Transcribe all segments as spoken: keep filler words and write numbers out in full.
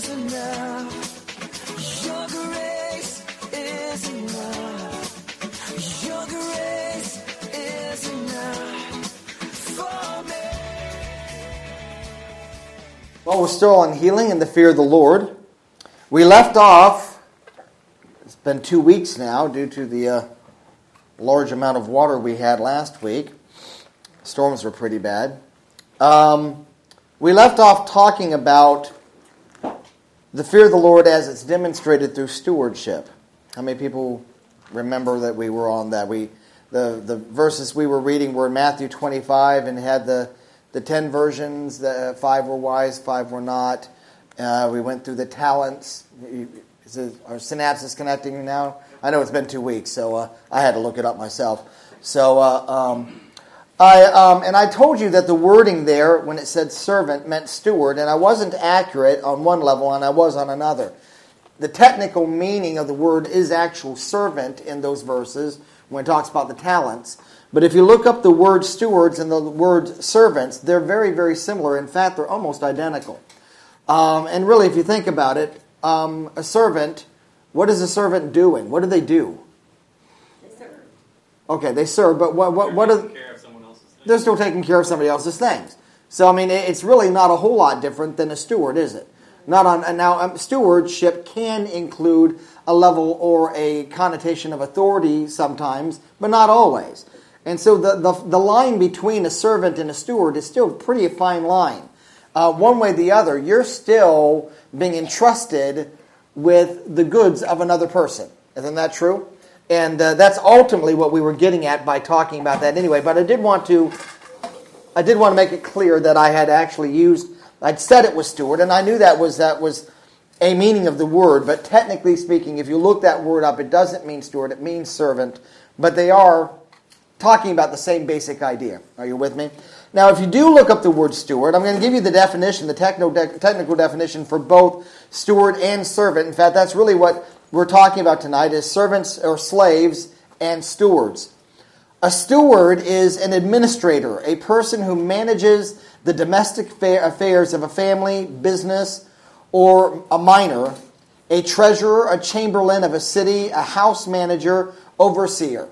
is enough. Your grace is enough. Your grace is enough for me. Well, we're still on healing and the fear of the Lord. We left off, it's been two weeks now due to the uh, large amount of water we had last week. Storms were pretty bad. Um, we left off talking about the fear of the Lord as it's demonstrated through stewardship. How many people remember that we were on that? We the, the verses we were reading were in Matthew twenty-five and had the, the ten versions. The five were wise, five were not. Uh, we went through the talents. Is it, our synapses connecting now? I know it's been two weeks, so uh, I had to look it up myself. So, uh, um, I um, and I told you that the wording there, when it said servant, meant steward, and I wasn't accurate on one level, and I was on another. The technical meaning of the word is actual servant in those verses when it talks about the talents. But if you look up the word stewards and the word servants, they're very, very similar. In fact, they're almost identical. Um, and really, if you think about it, um, a servant, what is a servant doing? What do they do? They serve. Okay, they serve, but what what what are care of someone else's things. They're still taking care of somebody else's things. So I mean, it's really not a whole lot different than a steward, is it? Not on and now um, stewardship can include a level or a connotation of authority sometimes, but not always. And so the the, the line between a servant and a steward is still pretty a fine line. Uh, one way or the other, you're still being entrusted with the goods of another person. Isn't that true? And uh, that's ultimately what we were getting at by talking about that anyway. But I did want to, I did want to make it clear that I had actually used, I'd said it was steward, and I knew that was that was a meaning of the word. But technically speaking, if you look that word up, it doesn't mean steward; it means servant. But they are talking about the same basic idea. Are you with me? Now, if you do look up the word steward, I'm going to give you the definition, the techno de- technical definition for both steward and servant. In fact, that's really what we're talking about tonight, is servants or slaves and stewards. A steward is an administrator, a person who manages the domestic fa- affairs of a family, business, or a minor, a treasurer, a chamberlain of a city, a house manager, overseer.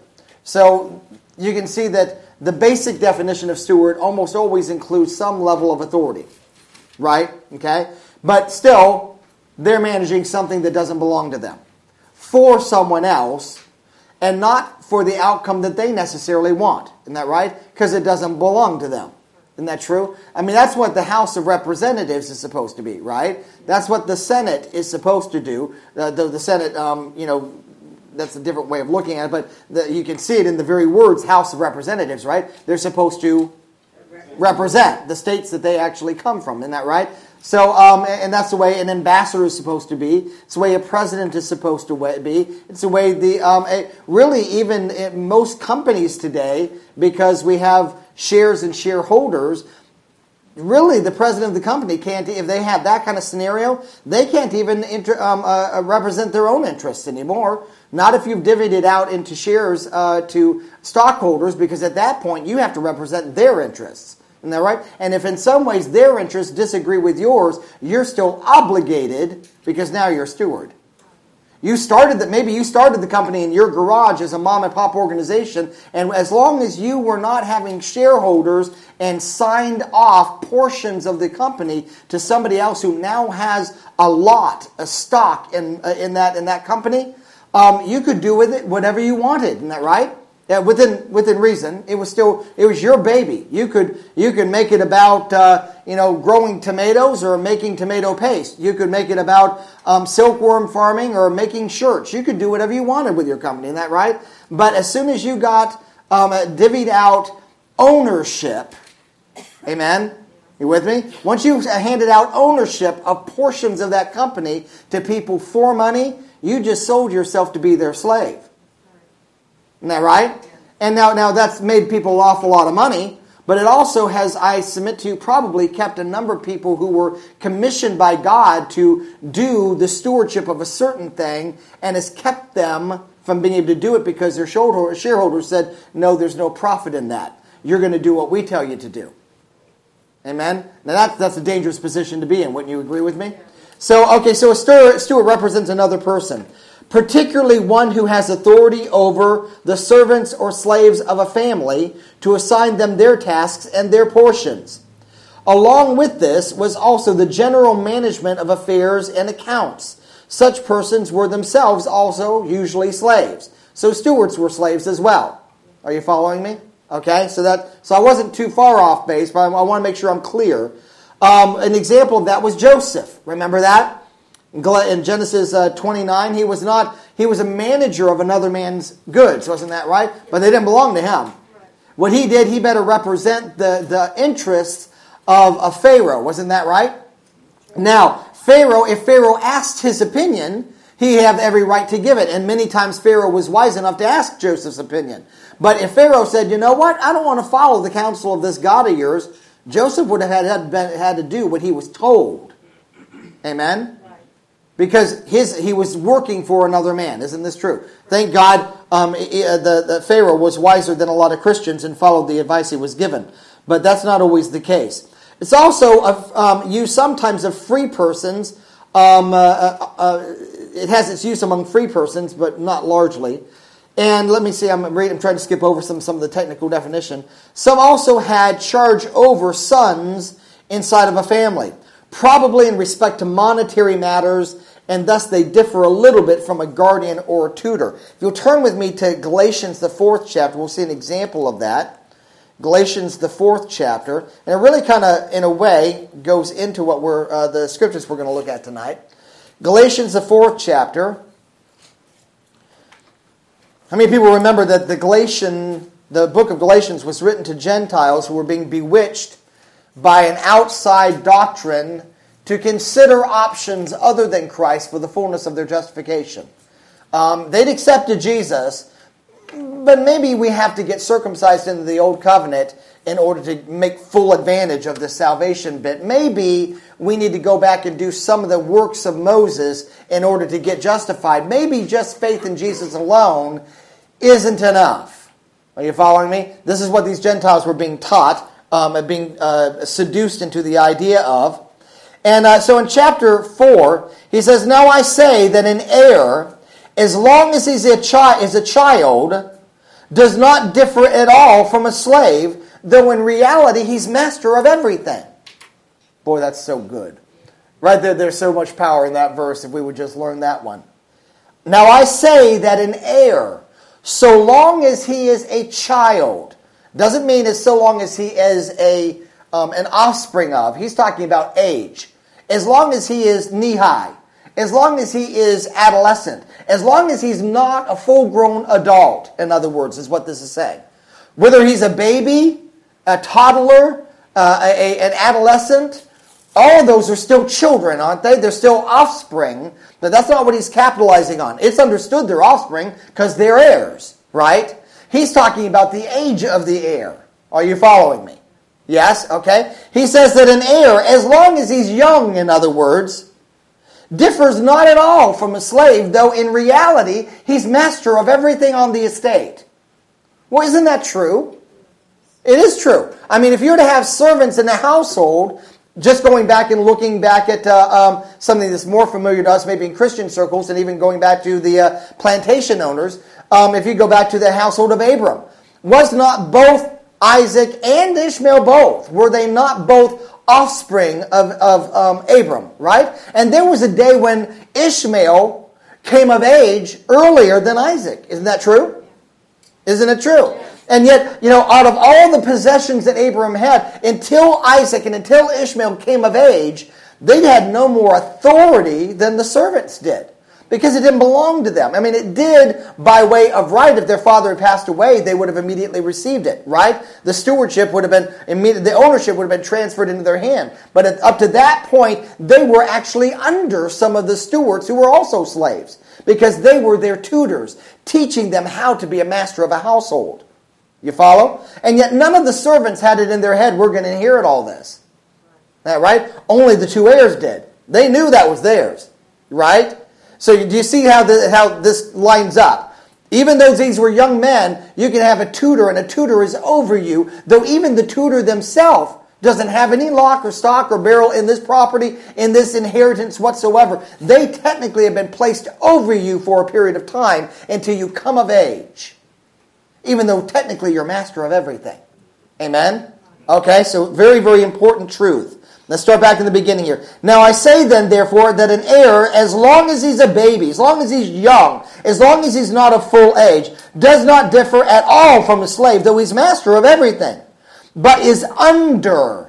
So you can see that the basic definition of steward almost always includes some level of authority, right? Okay? But still, they're managing something that doesn't belong to them for someone else and not for the outcome that they necessarily want. Isn't that right? Because it doesn't belong to them. Isn't that true? I mean, that's what the House of Representatives is supposed to be, right? That's what the Senate is supposed to do. Uh, the, the Senate, um, you know, that's a different way of looking at it, but the, you can see it in the very words House of Representatives, right? They're supposed to represent the states that they actually come from. Isn't that right? So, um, and that's the way an ambassador is supposed to be. It's the way a president is supposed to be. It's the way the, um, it, really even in most companies today, because we have shares and shareholders, really the president of the company can't, if they have that kind of scenario, they can't even inter, um, uh, represent their own interests anymore. Not if you've divvied it out into shares uh, to stockholders, because at that point you have to represent their interests. Isn't that right? And if in some ways their interests disagree with yours, you're still obligated because now you're a steward. You started that. Maybe you started the company in your garage as a mom and pop organization, and as long as you were not having shareholders and signed off portions of the company to somebody else who now has a lot, a stock in uh, in that in that company, um, you could do with it whatever you wanted. Isn't that right? Yeah, within within reason, it was still it was your baby. You could you could make it about uh, you know growing tomatoes or making tomato paste. You could make it about um, silkworm farming or making shirts. You could do whatever you wanted with your company. Isn't that right? But as soon as you got um, divvied out ownership, amen. You with me? Once you handed out ownership of portions of that company to people for money, you just sold yourself to be their slave. Isn't that right? And now, now that's made people an awful lot of money, but it also has, I submit to you, probably kept a number of people who were commissioned by God to do the stewardship of a certain thing, and has kept them from being able to do it because their shareholders said, no, there's no profit in that. You're going to do what we tell you to do. Amen? Now that, that's a dangerous position to be in. Wouldn't you agree with me? So, okay, so a steward, steward represents another person, particularly one who has authority over the servants or slaves of a family to assign them their tasks and their portions. Along with this was also the general management of affairs and accounts. Such persons were themselves also usually slaves. So stewards were slaves as well. Are you following me? Okay, so that so I wasn't too far off base, but I, I want to make sure I'm clear. Um, an example of that was Joseph. Remember that? In Genesis uh, twenty-nine, he was not he was a manager of another man's goods, wasn't that right? But they didn't belong to him. What he did, he better represent the, the interests of a Pharaoh, wasn't that right? Now, Pharaoh, if Pharaoh asked his opinion, he had every right to give it. And many times Pharaoh was wise enough to ask Joseph's opinion. But if Pharaoh said, you know what, I don't want to follow the counsel of this God of yours, Joseph would have had, had, had to do what he was told. Amen? Because his he was working for another man. Isn't this true? Thank God um, the, the Pharaoh was wiser than a lot of Christians and followed the advice he was given. But that's not always the case. It's also um, used sometimes of free persons. Um, uh, uh, uh, it has its use among free persons, but not largely. And let me see, I'm, reading, I'm trying to skip over some, some of the technical definition. Some also had charge over sons inside of a family, probably in respect to monetary matters, and thus they differ a little bit from a guardian or a tutor. If you'll turn with me to Galatians, the fourth chapter, we'll see an example of that. Galatians, the fourth chapter, and it really kind of, in a way, goes into what we're uh, the scriptures we're going to look at tonight. Galatians, the fourth chapter. How many people remember that the Galatian, the book of Galatians was written to Gentiles who were being bewitched by an outside doctrine to consider options other than Christ for the fullness of their justification? Um, they'd accepted Jesus, but maybe we have to get circumcised into the old covenant in order to make full advantage of the salvation bit. Maybe we need to go back and do some of the works of Moses in order to get justified. Maybe just faith in Jesus alone isn't enough. Are you following me? This is what these Gentiles were being taught, um, being uh, seduced into the idea of. And uh, so in chapter four, he says, "Now I say that an heir, as long as he's a, chi- is a child, does not differ at all from a slave, though in reality he's master of everything." Boy, that's so good. Right there, there's so much power in that verse if we would just learn that one. "Now I say that an heir, so long as he is a child," doesn't mean as so long as he is a um, an offspring of. He's talking about age. As long as he is knee-high, as long as he is adolescent, as long as he's not a full-grown adult, in other words, is what this is saying. Whether he's a baby, a toddler, uh, a, an adolescent, all of those are still children, aren't they? They're still offspring, but that's not what he's capitalizing on. It's understood they're offspring because they're heirs, right? He's talking about the age of the heir. Are you following me? Yes? Okay. He says that an heir, as long as he's young, in other words, differs not at all from a slave, though in reality he's master of everything on the estate. Well, isn't that true? It is true. I mean, if you were to have servants in the household, just going back and looking back at uh, um, something that's more familiar to us, maybe in Christian circles, and even going back to the uh, plantation owners, um, if you go back to the household of Abram, was not both Isaac and Ishmael both, were they not both offspring of, of um, Abram, right? And there was a day when Ishmael came of age earlier than Isaac. Isn't that true? Isn't it true? And yet, you know, out of all the possessions that Abram had, until Isaac and until Ishmael came of age, they had no more authority than the servants did. Because it didn't belong to them. I mean, it did by way of right. If their father had passed away, they would have immediately received it, right? The stewardship would have been, immediate, the ownership would have been transferred into their hand. But at, up to that point, they were actually under some of the stewards who were also slaves. Because they were their tutors, teaching them how to be a master of a household. You follow? And yet none of the servants had it in their head, we're going to inherit all this. That right? Only the two heirs did. They knew that was theirs, right? So do you see how, the, how this lines up? Even though these were young men, you can have a tutor, and a tutor is over you, though even the tutor themselves doesn't have any lock or stock or barrel in this property, in this inheritance whatsoever. They technically have been placed over you for a period of time until you come of age. Even though technically you're master of everything. Amen? Okay, so very, very important truth. Let's start back in the beginning here. Now I say then, therefore, that an heir, as long as he's a baby, as long as he's young, as long as he's not of full age, does not differ at all from a slave, though he's master of everything, but is under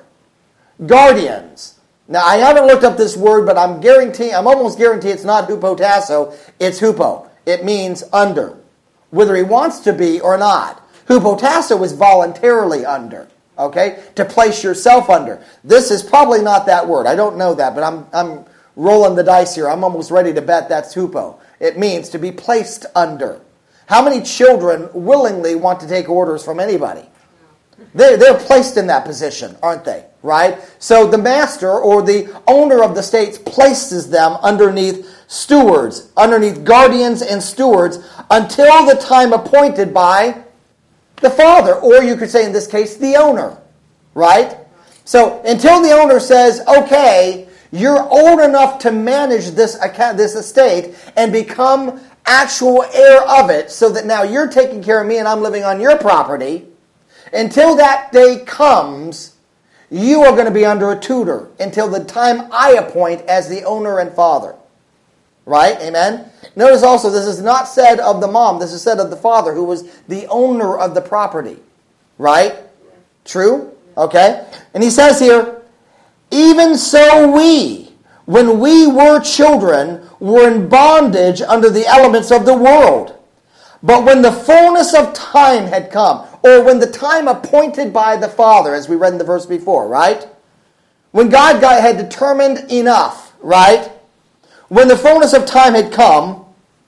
guardians. Now I haven't looked up this word, but I'm guarantee, I'm almost guarantee it's not hupotasso, it's hupo. It means under, whether he wants to be or not. Hupotasso is voluntarily under. Okay, to place yourself under. This is probably not that word. I don't know that, but I'm I'm rolling the dice here. I'm almost ready to bet that's hupo. It means to be placed under. How many children willingly want to take orders from anybody? They they're placed in that position, aren't they? Right? So the master or the owner of the states places them underneath stewards, underneath guardians and stewards until the time appointed by the father, or you could say in this case, the owner, right? So until the owner says, okay, you're old enough to manage this account, this estate and become actual heir of it so that now you're taking care of me and I'm living on your property, until that day comes, you are going to be under a tutor until the time I appoint as the owner and father. Right? Amen? Notice also, this is not said of the mom. This is said of the father, who was the owner of the property. Right? True? Okay. And he says here, even so we, when we were children, were in bondage under the elements of the world. But when the fullness of time had come, or when the time appointed by the Father, as we read in the verse before, right? When God had determined enough, right? When the fullness of time had come,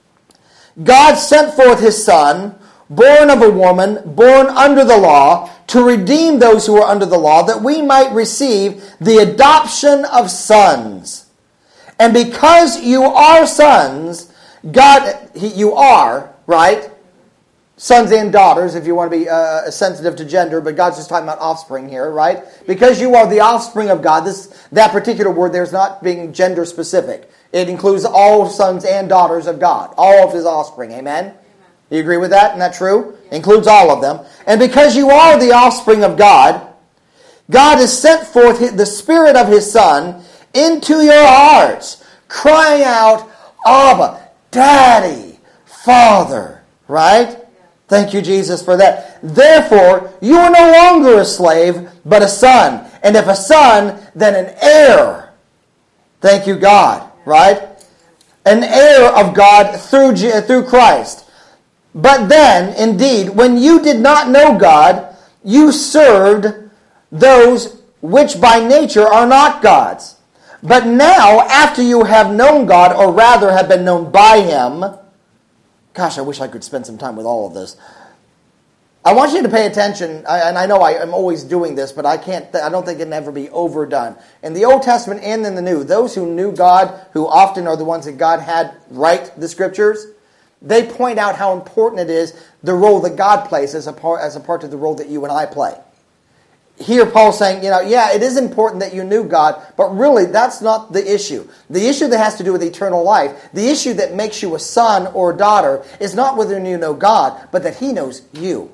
God sent forth His Son, born of a woman, born under the law, to redeem those who are under the law, that we might receive the adoption of sons. And because you are sons, God, you are, right? Sons and daughters, if you want to be uh, sensitive to gender, but God's just talking about offspring here, right? Because you are the offspring of God, this that particular word there's not being gender specific. It includes all sons and daughters of God, all of His offspring, amen? Amen. You agree with that? Isn't that true? Yes. Includes all of them. And because you are the offspring of God, God has sent forth the Spirit of His Son into your hearts, crying out, Abba, Daddy, Father, right? Thank you, Jesus, for that. Therefore, you are no longer a slave, but a son. And if a son, then an heir. Thank you, God, right? An heir of God through, through Christ. But then, indeed, when you did not know God, you served those which by nature are not God's. But now, after you have known God, or rather have been known by Him, gosh, I wish I could spend some time with all of this. I want you to pay attention, and I know I am always doing this, but I can't. I don't think it can ever be overdone. In the Old Testament and in the New, those who knew God, who often are the ones that God had write the Scriptures, they point out how important it is, the role that God plays as a part, as a part of the role that you and I play. Here Paul's saying, you know, yeah, it is important that you knew God, but really that's not the issue. The issue that has to do with eternal life, the issue that makes you a son or daughter, is not whether you know God, but that He knows you.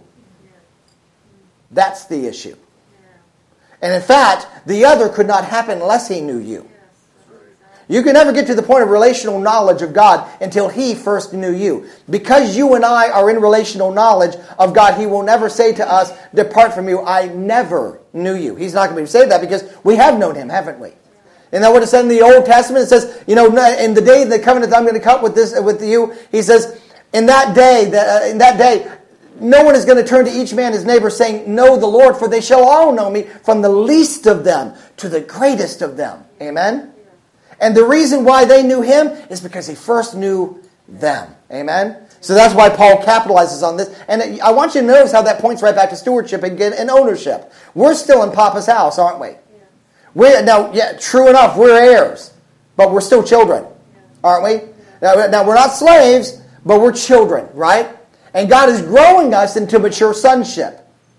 That's the issue. And in fact, the other could not happen unless He knew you. You can never get to the point of relational knowledge of God until He first knew you. Because you and I are in relational knowledge of God, He will never say to us, depart from you, I never knew you. He's not going to be able to say that because we have known Him, haven't we? And that what it said in the Old Testament, it says, you know, in the day of the covenant that I'm going to cut with this with you, He says, in that day, that in that day, no one is going to turn to each man his neighbor saying, know the Lord, for they shall all know me, from the least of them to the greatest of them. Amen? And the reason why they knew Him is because He first knew them. Amen? So that's why Paul capitalizes on this. And I want you to notice how that points right back to stewardship and ownership. We're still in Papa's house, aren't we? Yeah. We're, now, yeah, true enough, we're heirs. But we're still children, aren't we? Now, now, we're not slaves, but we're children, right? And God is growing us into mature sonship.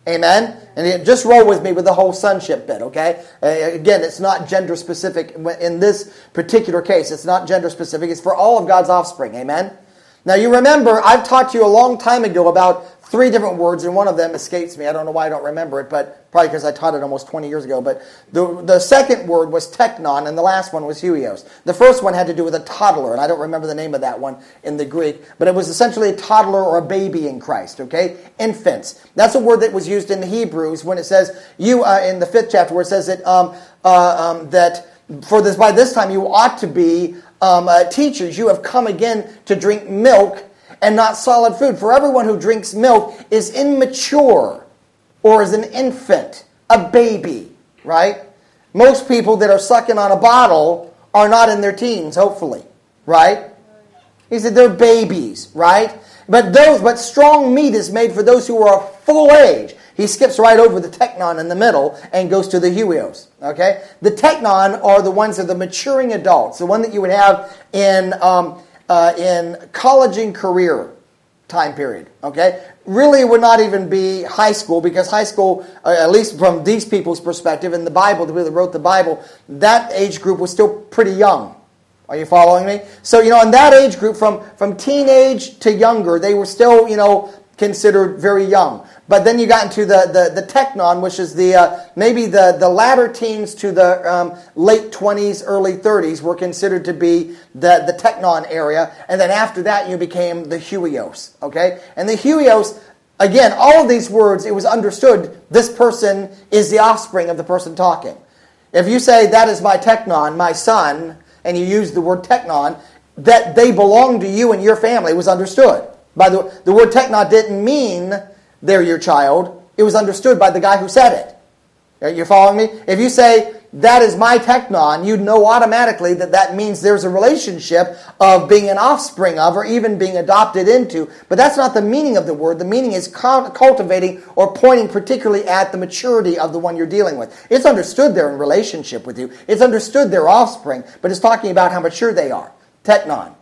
Amen? And it- just roll with me with the whole sonship bit, okay? Uh, again, it's not gender specific. In this particular case, it's not gender specific. It's for all of God's offspring. Amen? Now, you remember, I've taught you a long time ago about three different words, and one of them escapes me. I don't know why I don't remember it, but probably because I taught it almost twenty years ago. But the, the second word was teknon, and the last one was huios. The first one had to do with a toddler, and I don't remember the name of that one in the Greek, but it was essentially a toddler or a baby in Christ, okay? Infants. That's a word that was used in the Hebrews when it says, you uh, in the fifth chapter, where it says that, um, uh, um, that for this by this time you ought to be um, uh, teachers. You have come again to drink milk and not solid food. For everyone who drinks milk is immature or is an infant, a baby, right? Most people that are sucking on a bottle are not in their teens, hopefully, right? He said they're babies, right? But those, but strong meat is made for those who are of full age. He skips right over the teknon in the middle and goes to the huios. Okay, the teknon are the ones that are the maturing adults, the one that you would have in um, uh, in college and career time period. Okay, really, it would not even be high school, because high school, uh, at least from these people's perspective, in the Bible, the people that wrote the Bible, that age group was still pretty young. Are you following me? So, you know, in that age group, from, from teenage to younger, they were still, you know, considered very young. But then you got into the, the, the teknon, which is the uh, maybe the, the latter teens to the um, late twenties, early thirties were considered to be the, the teknon area. And then after that, you became the huios. Okay? And the huios, again, all of these words, it was understood this person is the offspring of the person talking. If you say, that is my teknon, my son, and you use the word teknon, that they belong to you and your family was understood. By the the word teknon didn't mean they're your child. It was understood by the guy who said it. You're following me? If you say, that is my teknon, you'd know automatically that that means there's a relationship of being an offspring of, or even being adopted into. But that's not the meaning of the word. The meaning is cultivating or pointing particularly at the maturity of the one you're dealing with. It's understood they're in relationship with you. It's understood they're offspring, but it's talking about how mature they are. Teknon.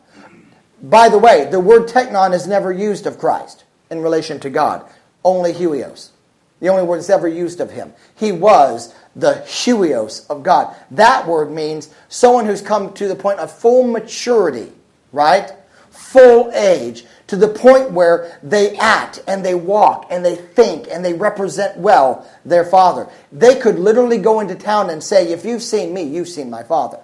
By the way, the word teknon is never used of Christ in relation to God. Only huios. The only word that's ever used of him. He was the huios of God. That word means someone who's come to the point of full maturity, right? Full age, to the point where they act and they walk and they think and they represent well their Father. They could literally go into town and say, if you've seen me, you've seen my Father.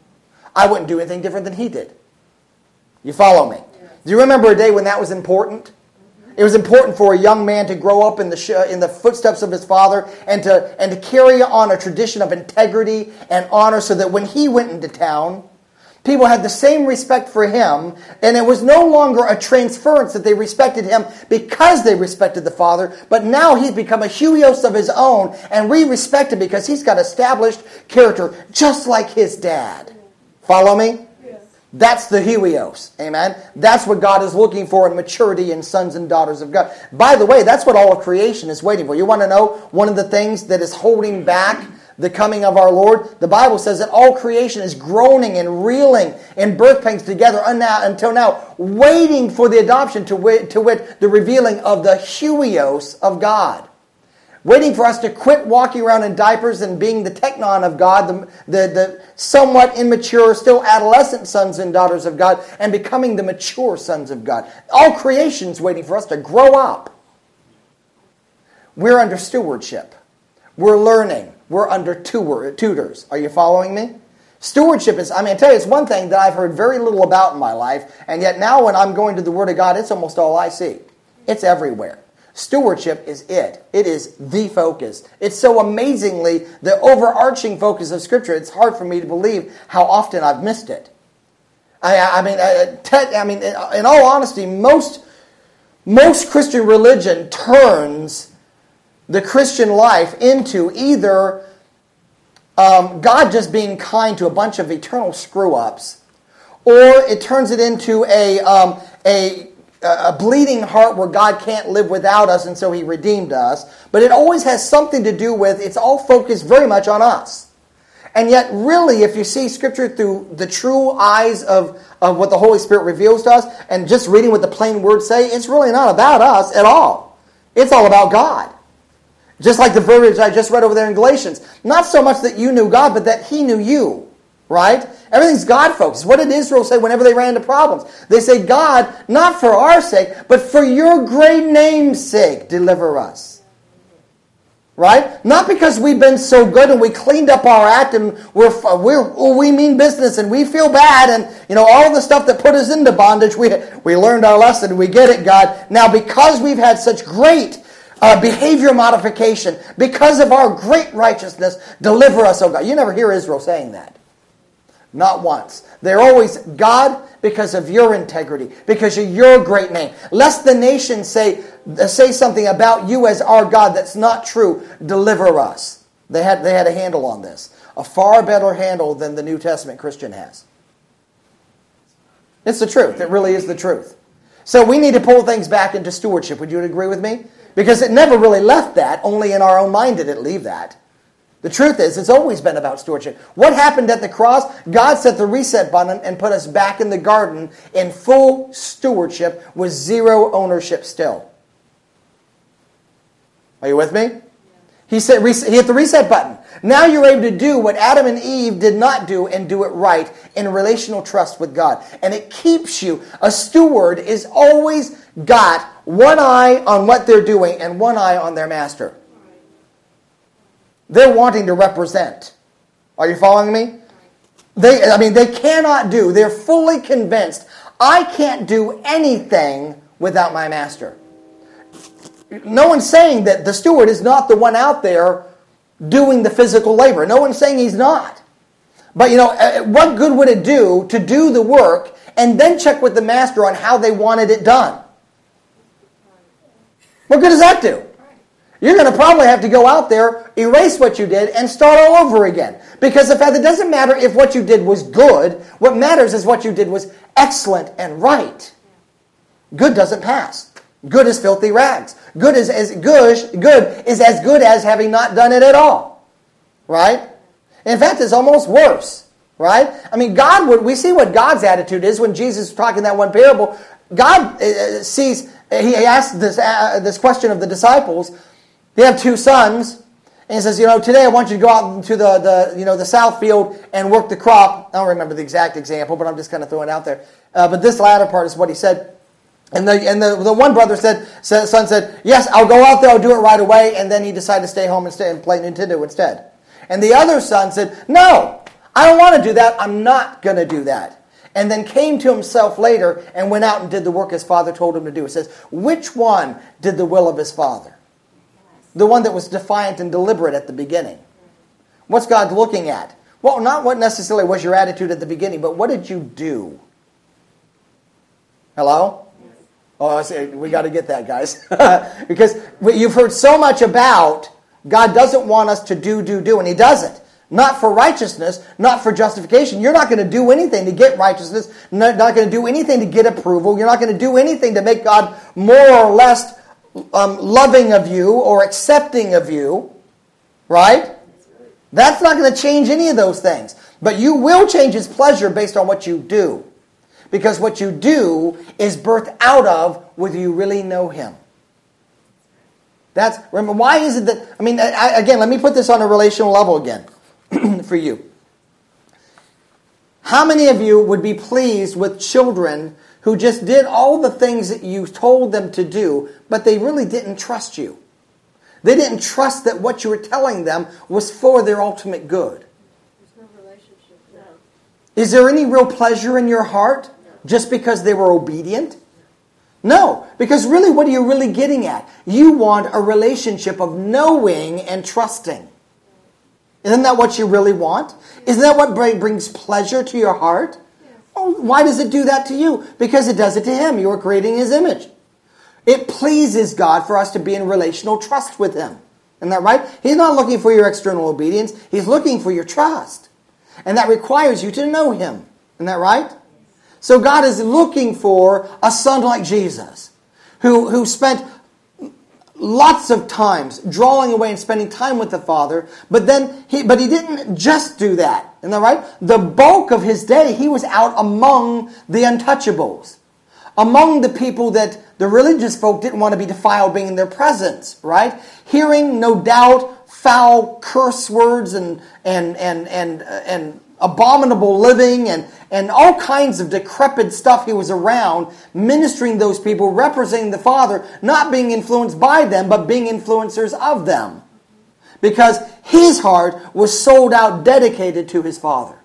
I wouldn't do anything different than he did. You follow me? Do you remember a day when that was important? It was important for a young man to grow up in the sh- in the footsteps of his father and to and to carry on a tradition of integrity and honor, so that when he went into town, people had the same respect for him, and it was no longer a transference that they respected him because they respected the Father, but now he's become a huios of his own, and we respect him because he's got established character, just like his dad. Follow me? That's the huios. Amen? That's what God is looking for in maturity in sons and daughters of God. By the way, that's what all of creation is waiting for. You want to know one of the things that is holding back the coming of our Lord? The Bible says that all creation is groaning and reeling in birth pangs together until now, waiting for the adoption, to wit, to wit the revealing of the huios of God. Waiting for us to quit walking around in diapers and being the teknon of God, the, the, the somewhat immature, still adolescent sons and daughters of God, and becoming the mature sons of God. All creation's waiting for us to grow up. We're under stewardship. We're learning. We're under tutors. Are you following me? Stewardship is, I mean, I tell you, it's one thing that I've heard very little about in my life, and yet now when I'm going to the Word of God, it's almost all I see. It's everywhere. Stewardship is it. It is the focus. It's so amazingly the overarching focus of Scripture, it's hard for me to believe how often I've missed it. I, I mean, I, te- I mean, in all honesty, most, most Christian religion turns the Christian life into either um, God just being kind to a bunch of eternal screw-ups, or it turns it into a um, a a bleeding heart where God can't live without us, and so he redeemed us. But it always has something to do with, it's all focused very much on us. And yet, really, if you see Scripture through the true eyes of, of what the Holy Spirit reveals to us, and just reading what the plain words say, it's really not about us at all. It's all about God. Just like the verbiage I just read over there in Galatians. Not so much that you knew God, but that He knew you. Right? Everything's God-focused. What did Israel say whenever they ran into problems? They say, God, not for our sake, but for your great name's sake, deliver us. Right? Not because we've been so good and we cleaned up our act and we're, we're, we mean business and we feel bad and, you know, all of the stuff that put us into bondage, we, we learned our lesson, we get it, God. Now, because we've had such great uh, behavior modification, because of our great righteousness, deliver us, oh God. You never hear Israel saying that. Not once. They're always, God, because of your integrity, because of your great name. Lest the nation say, say something about you as our God that's not true, deliver us. They had, they had a handle on this. A far better handle than the New Testament Christian has. It's the truth. It really is the truth. So we need to pull things back into stewardship. Would you agree with me? Because it never really left that. Only in our own mind did it leave that. The truth is, it's always been about stewardship. What happened at the cross? God set the reset button and put us back in the garden in full stewardship with zero ownership still. Are you with me? He said, he hit the reset button. Now you're able to do what Adam and Eve did not do and do it right in relational trust with God. And it keeps you. A steward is always got one eye on what they're doing and one eye on their master. They're wanting to represent. Are you following me? They, I mean, they cannot do. They're fully convinced. I can't do anything without my master. No one's saying that the steward is not the one out there doing the physical labor. No one's saying he's not. But, you know, what good would it do to do the work and then check with the master on how they wanted it done? What good does that do? You're going to probably have to go out there, erase what you did, and start all over again. Because the fact that it doesn't matter if what you did was good. What matters is what you did was excellent and right. Good doesn't pass. Good is filthy rags. Good is as good, good is as good as having not done it at all. Right? In fact, it's almost worse. Right? I mean, God would. We see what God's attitude is when Jesus is talking that one parable. God uh, sees. He asked this uh, this question of the disciples. They have two sons, and he says, you know, today I want you to go out into the, the you know the south field and work the crop. I don't remember the exact example, but I'm just kind of throwing it out there. Uh, but this latter part is what he said. And the and the, the one brother said, said, son said, yes, I'll go out there, I'll do it right away. And then he decided to stay home and stay and play Nintendo instead. And the other son said, no, I don't want to do that. I'm not going to do that. And then came to himself later and went out and did the work his father told him to do. It says, which one did the will of his father? The one that was defiant and deliberate at the beginning. What's God looking at? Well, not what necessarily was your attitude at the beginning, but what did you do? Hello? Oh, I say, we got to get that, guys. Because you've heard so much about God doesn't want us to do, do, do, and He doesn't. Not for righteousness, not for justification. You're not going to do anything to get righteousness. Not, not going to do anything to get approval. You're not going to do anything to make God more or less Um, loving of you or accepting of you, right? That's not going to change any of those things. But you will change His pleasure based on what you do. Because what you do is birthed out of whether you really know Him. That's, remember, why is it that, I mean, I, again, let me put this on a relational level again for you. How many of you would be pleased with children who just did all the things that you told them to do, but they really didn't trust you? They didn't trust that what you were telling them was for their ultimate good. There's no relationship there. Is there any real pleasure in your heart just because they were obedient? No, because really, what are you really getting at? You want a relationship of knowing and trusting. Isn't that what you really want? Isn't that what brings pleasure to your heart? Oh, why does it do that to you? Because it does it to Him. You are creating His image. It pleases God for us to be in relational trust with Him. Isn't that right? He's not looking for your external obedience. He's looking for your trust. And that requires you to know Him. Isn't that right? So God is looking for a son like Jesus, who, who spent lots of times drawing away and spending time with the Father, but then he but he didn't just do that. Isn't that right? The bulk of His day, He was out among the untouchables, among the people that the religious folk didn't want to be defiled being in their presence, right? Hearing, no doubt, foul curse words and and and and and abominable living and, and all kinds of decrepit stuff he was around, ministering those people, representing the Father, not being influenced by them, but being influencers of them. Because his heart was sold out, dedicated to his Father.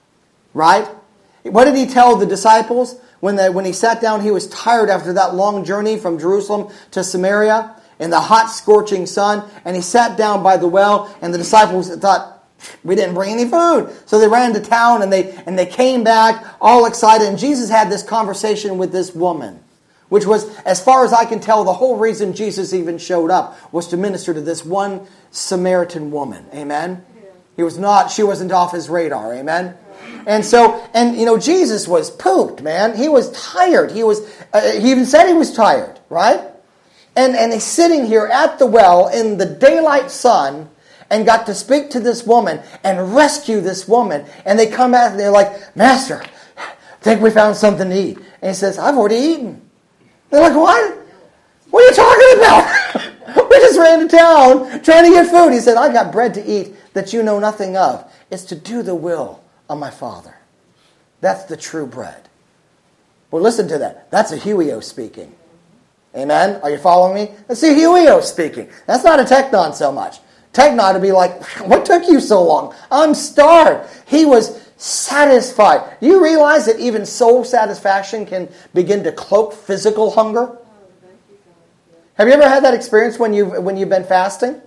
Right? What did he tell the disciples? When, they, when he sat down, he was tired after that long journey from Jerusalem to Samaria in the hot, scorching sun, and he sat down by the well, and the disciples thought, we didn't bring any food. So they ran to town and they and they came back all excited. And Jesus had this conversation with this woman, which was, as far as I can tell, the whole reason Jesus even showed up was to minister to this one Samaritan woman. Amen? He was not, she wasn't off his radar. Amen? And so, and you know, Jesus was pooped, man. He was tired. He was, uh, he even said he was tired, right? And, and he's sitting here at the well in the daylight sun, and got to speak to this woman and rescue this woman. And they come back and they're like, Master, I think we found something to eat. And he says, I've already eaten. They're like, what? What are you talking about? We just ran to town trying to get food. He said, I got bread to eat that you know nothing of. It's to do the will of my Father. That's the true bread. Well, listen to that. That's a Huio speaking. Amen? Are you following me? That's a Huio speaking. That's not a teknon so much. Teknon to be like, what took you so long? I'm starved. He was satisfied. Do you realize that even soul satisfaction can begin to cloak physical hunger? Have you ever had that experience when you've, when you've been fasting?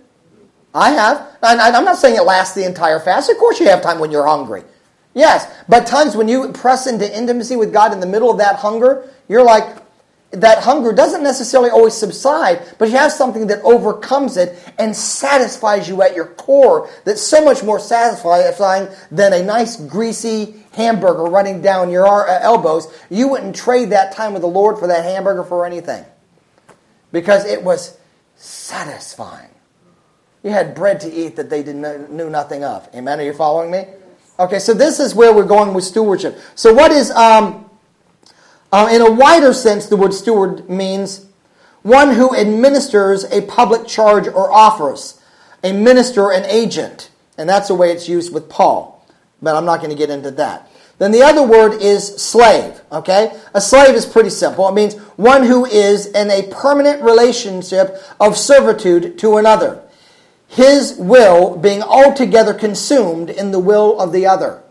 I have. And I'm not saying it lasts the entire fast. Of course you have time when you're hungry. Yes, but times when you press into intimacy with God in the middle of that hunger, you're like, that hunger doesn't necessarily always subside, but you have something that overcomes it and satisfies you at your core that's so much more satisfying than a nice greasy hamburger running down your elbows. You wouldn't trade that time with the Lord for that hamburger for anything, because it was satisfying. You had bread to eat that they didn't, knew nothing of. Amen? Are you following me? Okay, so this is where we're going with stewardship. So what is... um? Uh, in a wider sense, the word steward means one who administers a public charge or office, a minister, an agent. And that's the way it's used with Paul. But I'm not going to get into that. Then the other word is slave. Okay? A slave is pretty simple. It means one who is in a permanent relationship of servitude to another, his will being altogether consumed in the will of the other.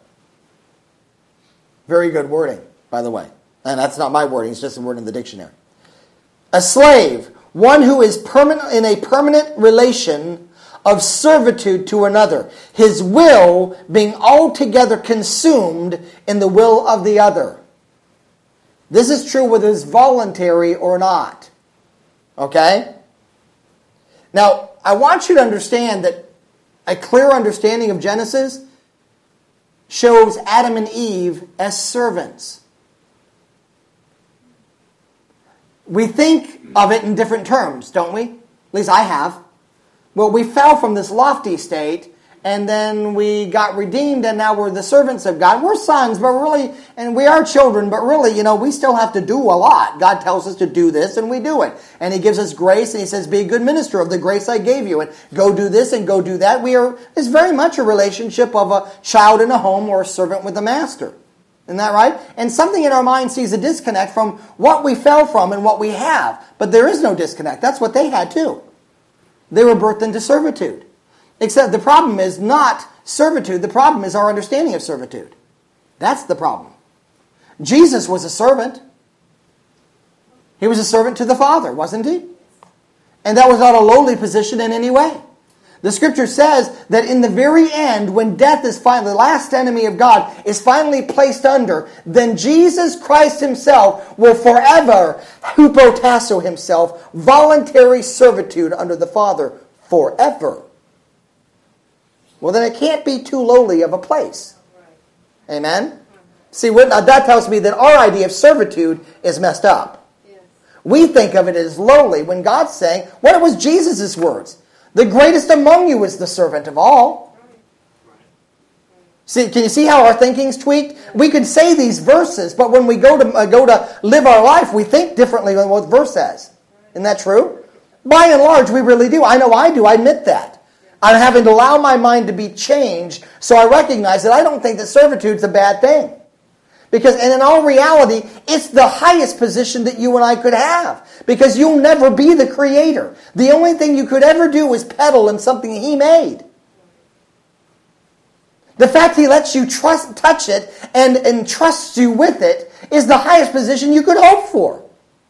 Very good wording, by the way. And that's not my wording, it's just a word in the dictionary. A slave, one who is permanent in a permanent relation of servitude to another, his will being altogether consumed in the will of the other. This is true whether it's voluntary or not. Okay? Now, I want you to understand that a clear understanding of Genesis shows Adam and Eve as servants. We think of it in different terms, don't we? At least I have. Well, we fell from this lofty state, and then we got redeemed, and now we're the servants of God. We're sons, but really, and we are children, but really, you know, we still have to do a lot. God tells us to do this, and we do it. And He gives us grace, and He says, be a good minister of the grace I gave you, and go do this and go do that. We are, it's very much a relationship of a child in a home or a servant with a master. Isn't that right? And something in our mind sees a disconnect from what we fell from and what we have. But there is no disconnect. That's what they had too. They were birthed into servitude. Except the problem is not servitude. The problem is our understanding of servitude. That's the problem. Jesus was a servant. He was a servant to the Father, wasn't he? And that was not a lowly position in any way. The Scripture says that in the very end, when death is finally, the last enemy of God, is finally placed under, then Jesus Christ Himself will forever, hupotasso Himself, voluntary servitude under the Father forever. Well, then it can't be too lowly of a place. Amen? See, what, that tells me that our idea of servitude is messed up. We think of it as lowly when God's saying, what was Jesus' words? The greatest among you is the servant of all. See, can you see how our thinking's tweaked? We could say these verses, but when we go to uh, go to live our life, we think differently than what the verse says. Isn't that true? By and large, we really do. I know I do. I admit that. I'm having to allow my mind to be changed so I recognize that I don't think that servitude's a bad thing. Because, and in all reality, it's the highest position that you and I could have. Because you'll never be the creator. The only thing you could ever do is peddle in something He made. The fact He lets you trust, touch it and, and trusts you with it is the highest position you could hope for.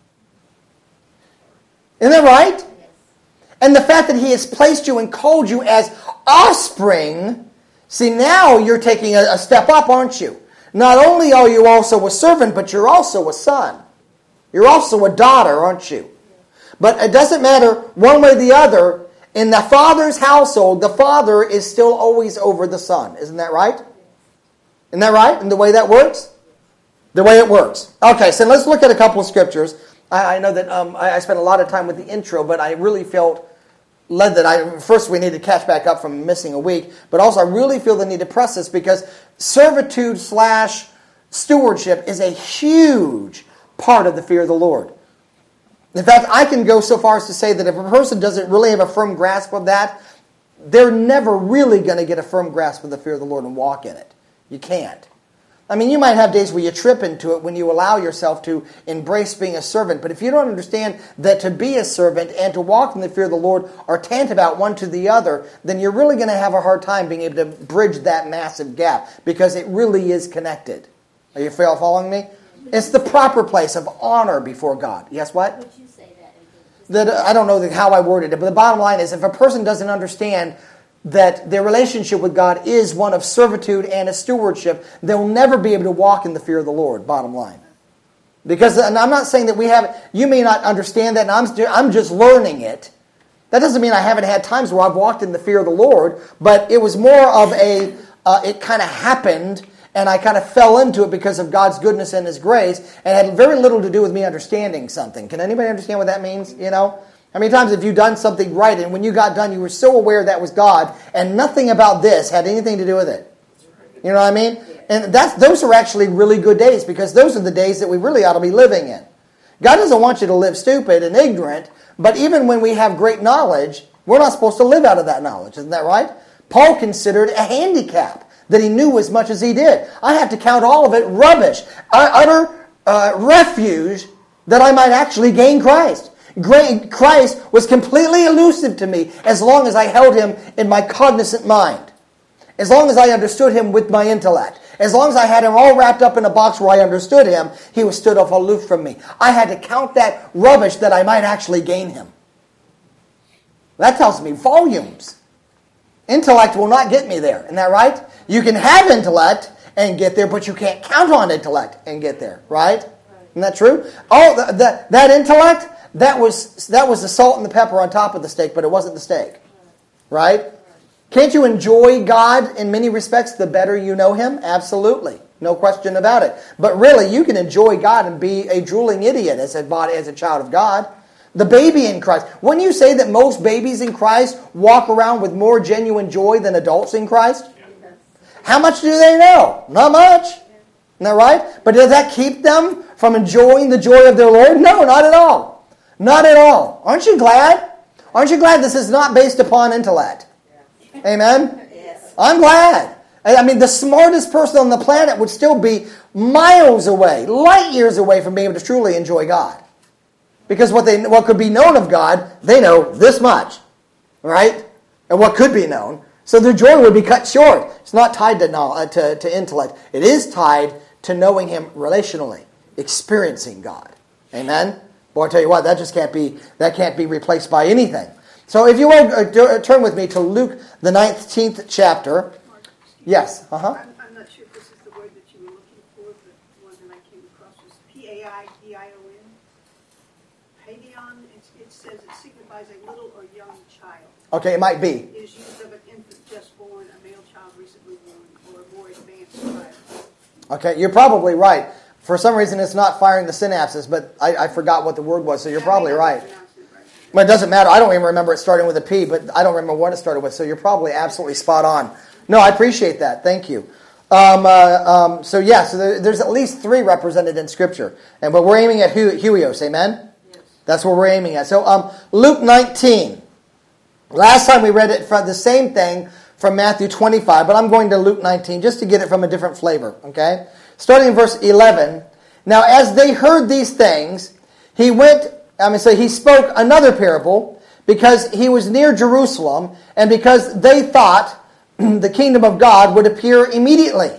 Isn't that right? Yes. And the fact that He has placed you and called you as offspring, see, now you're taking a, a step up, aren't you? Not only are you also a servant, but you're also a son. You're also a daughter, aren't you? But it doesn't matter one way or the other. In the Father's household, the Father is still always over the Son. Isn't that right? Isn't that right? And the way that works? The way it works. Okay, so let's look at a couple of scriptures. I, I know that um, I, I spent a lot of time with the intro, but I really felt led that I first we need to catch back up from missing a week, but also I really feel the need to press this because servitude slash stewardship is a huge part of the fear of the Lord. In fact, I can go so far as to say that if a person doesn't really have a firm grasp of that, they're never really going to get a firm grasp of the fear of the Lord and walk in it. You can't. I mean, you might have days where you trip into it when you allow yourself to embrace being a servant. But if you don't understand that to be a servant and to walk in the fear of the Lord are tantamount one to the other, then you're really going to have a hard time being able to bridge that massive gap because it really is connected. Are you following me? It's the proper place of honor before God. Yes, what? Would you say that? That I don't know how I worded it, but the bottom line is if a person doesn't understand that their relationship with God is one of servitude and a stewardship, they'll never be able to walk in the fear of the Lord, bottom line. Because, and I'm not saying that we haven't, you may not understand that, and I'm, I'm just learning it. That doesn't mean I haven't had times where I've walked in the fear of the Lord, but it was more of a, uh, it kind of happened, and I kind of fell into it because of God's goodness and His grace, and it had very little to do with me understanding something. Can anybody understand what that means? You know? How many times have you done something right, and when you got done, you were so aware that was God, and nothing about this had anything to do with it? You know what I mean? And that's those are actually really good days, because those are the days that we really ought to be living in. God doesn't want you to live stupid and ignorant, but even when we have great knowledge, we're not supposed to live out of that knowledge. Isn't that right? Paul considered a handicap that he knew as much as he did. I have to count all of it rubbish, utter uh, refuge, that I might actually gain Christ. Christ was completely elusive to me as long as I held Him in my cognizant mind. As long as I understood Him with my intellect. As long as I had Him all wrapped up in a box where I understood Him, He was stood off aloof from me. I had to count that rubbish that I might actually gain Him. That tells me volumes. Intellect will not get me there. Isn't that right? You can have intellect and get there, but you can't count on intellect and get there. Right? Isn't that true? Oh, the, the, that intellect, that was that was the salt and the pepper on top of the steak, but it wasn't the steak. Right? Can't you enjoy God in many respects the better you know Him? Absolutely. No question about it. But really, you can enjoy God and be a drooling idiot as a body, as a child of God. The baby in Christ. Wouldn't you say that most babies in Christ walk around with more genuine joy than adults in Christ? Yes. How much do they know? Not much. Isn't that right? But does that keep them from enjoying the joy of their Lord? No, not at all. Not at all. Aren't you glad? Aren't you glad this is not based upon intellect? Yeah. Amen? Yes. I'm glad. I mean, the smartest person on the planet would still be miles away, light years away from being able to truly enjoy God. Because what they what could be known of God, they know this much, right? And what could be known. So their joy would be cut short. It's not tied to, knowledge, to, to intellect. It is tied to knowing Him relationally, experiencing God. Amen? Boy, I tell you what, that just can't be that can't be replaced by anything. So if you would uh, turn with me to Luke, the nineteenth chapter. Yes, uh-huh. I'm, I'm not sure if this is the word that you were looking for, but the one that I came across was P A I D I O N. Paidion, it, it says it signifies a little or young child. Okay, it might be. It is used of an infant just born, a male child recently born, or a more advanced child. Okay, you're probably right. For some reason, it's not firing the synapses, but I, I forgot what the word was, so you're probably right. But it doesn't matter. I don't even remember it starting with a P, but I don't remember what it started with, so you're probably absolutely spot on. No, I appreciate that. Thank you. Um, uh, um, so yeah, so there, there's at least three represented in Scripture, and but we're aiming at hu- huios, amen? Yes. That's what we're aiming at. So um, Luke nineteen. Last time we read it from the same thing from Matthew twenty-five, but I'm going to Luke nineteen just to get it from a different flavor. Okay, starting in verse eleven. Now, as they heard these things, he went. I mean, so he spoke another parable because he was near Jerusalem, and because they thought the kingdom of God would appear immediately.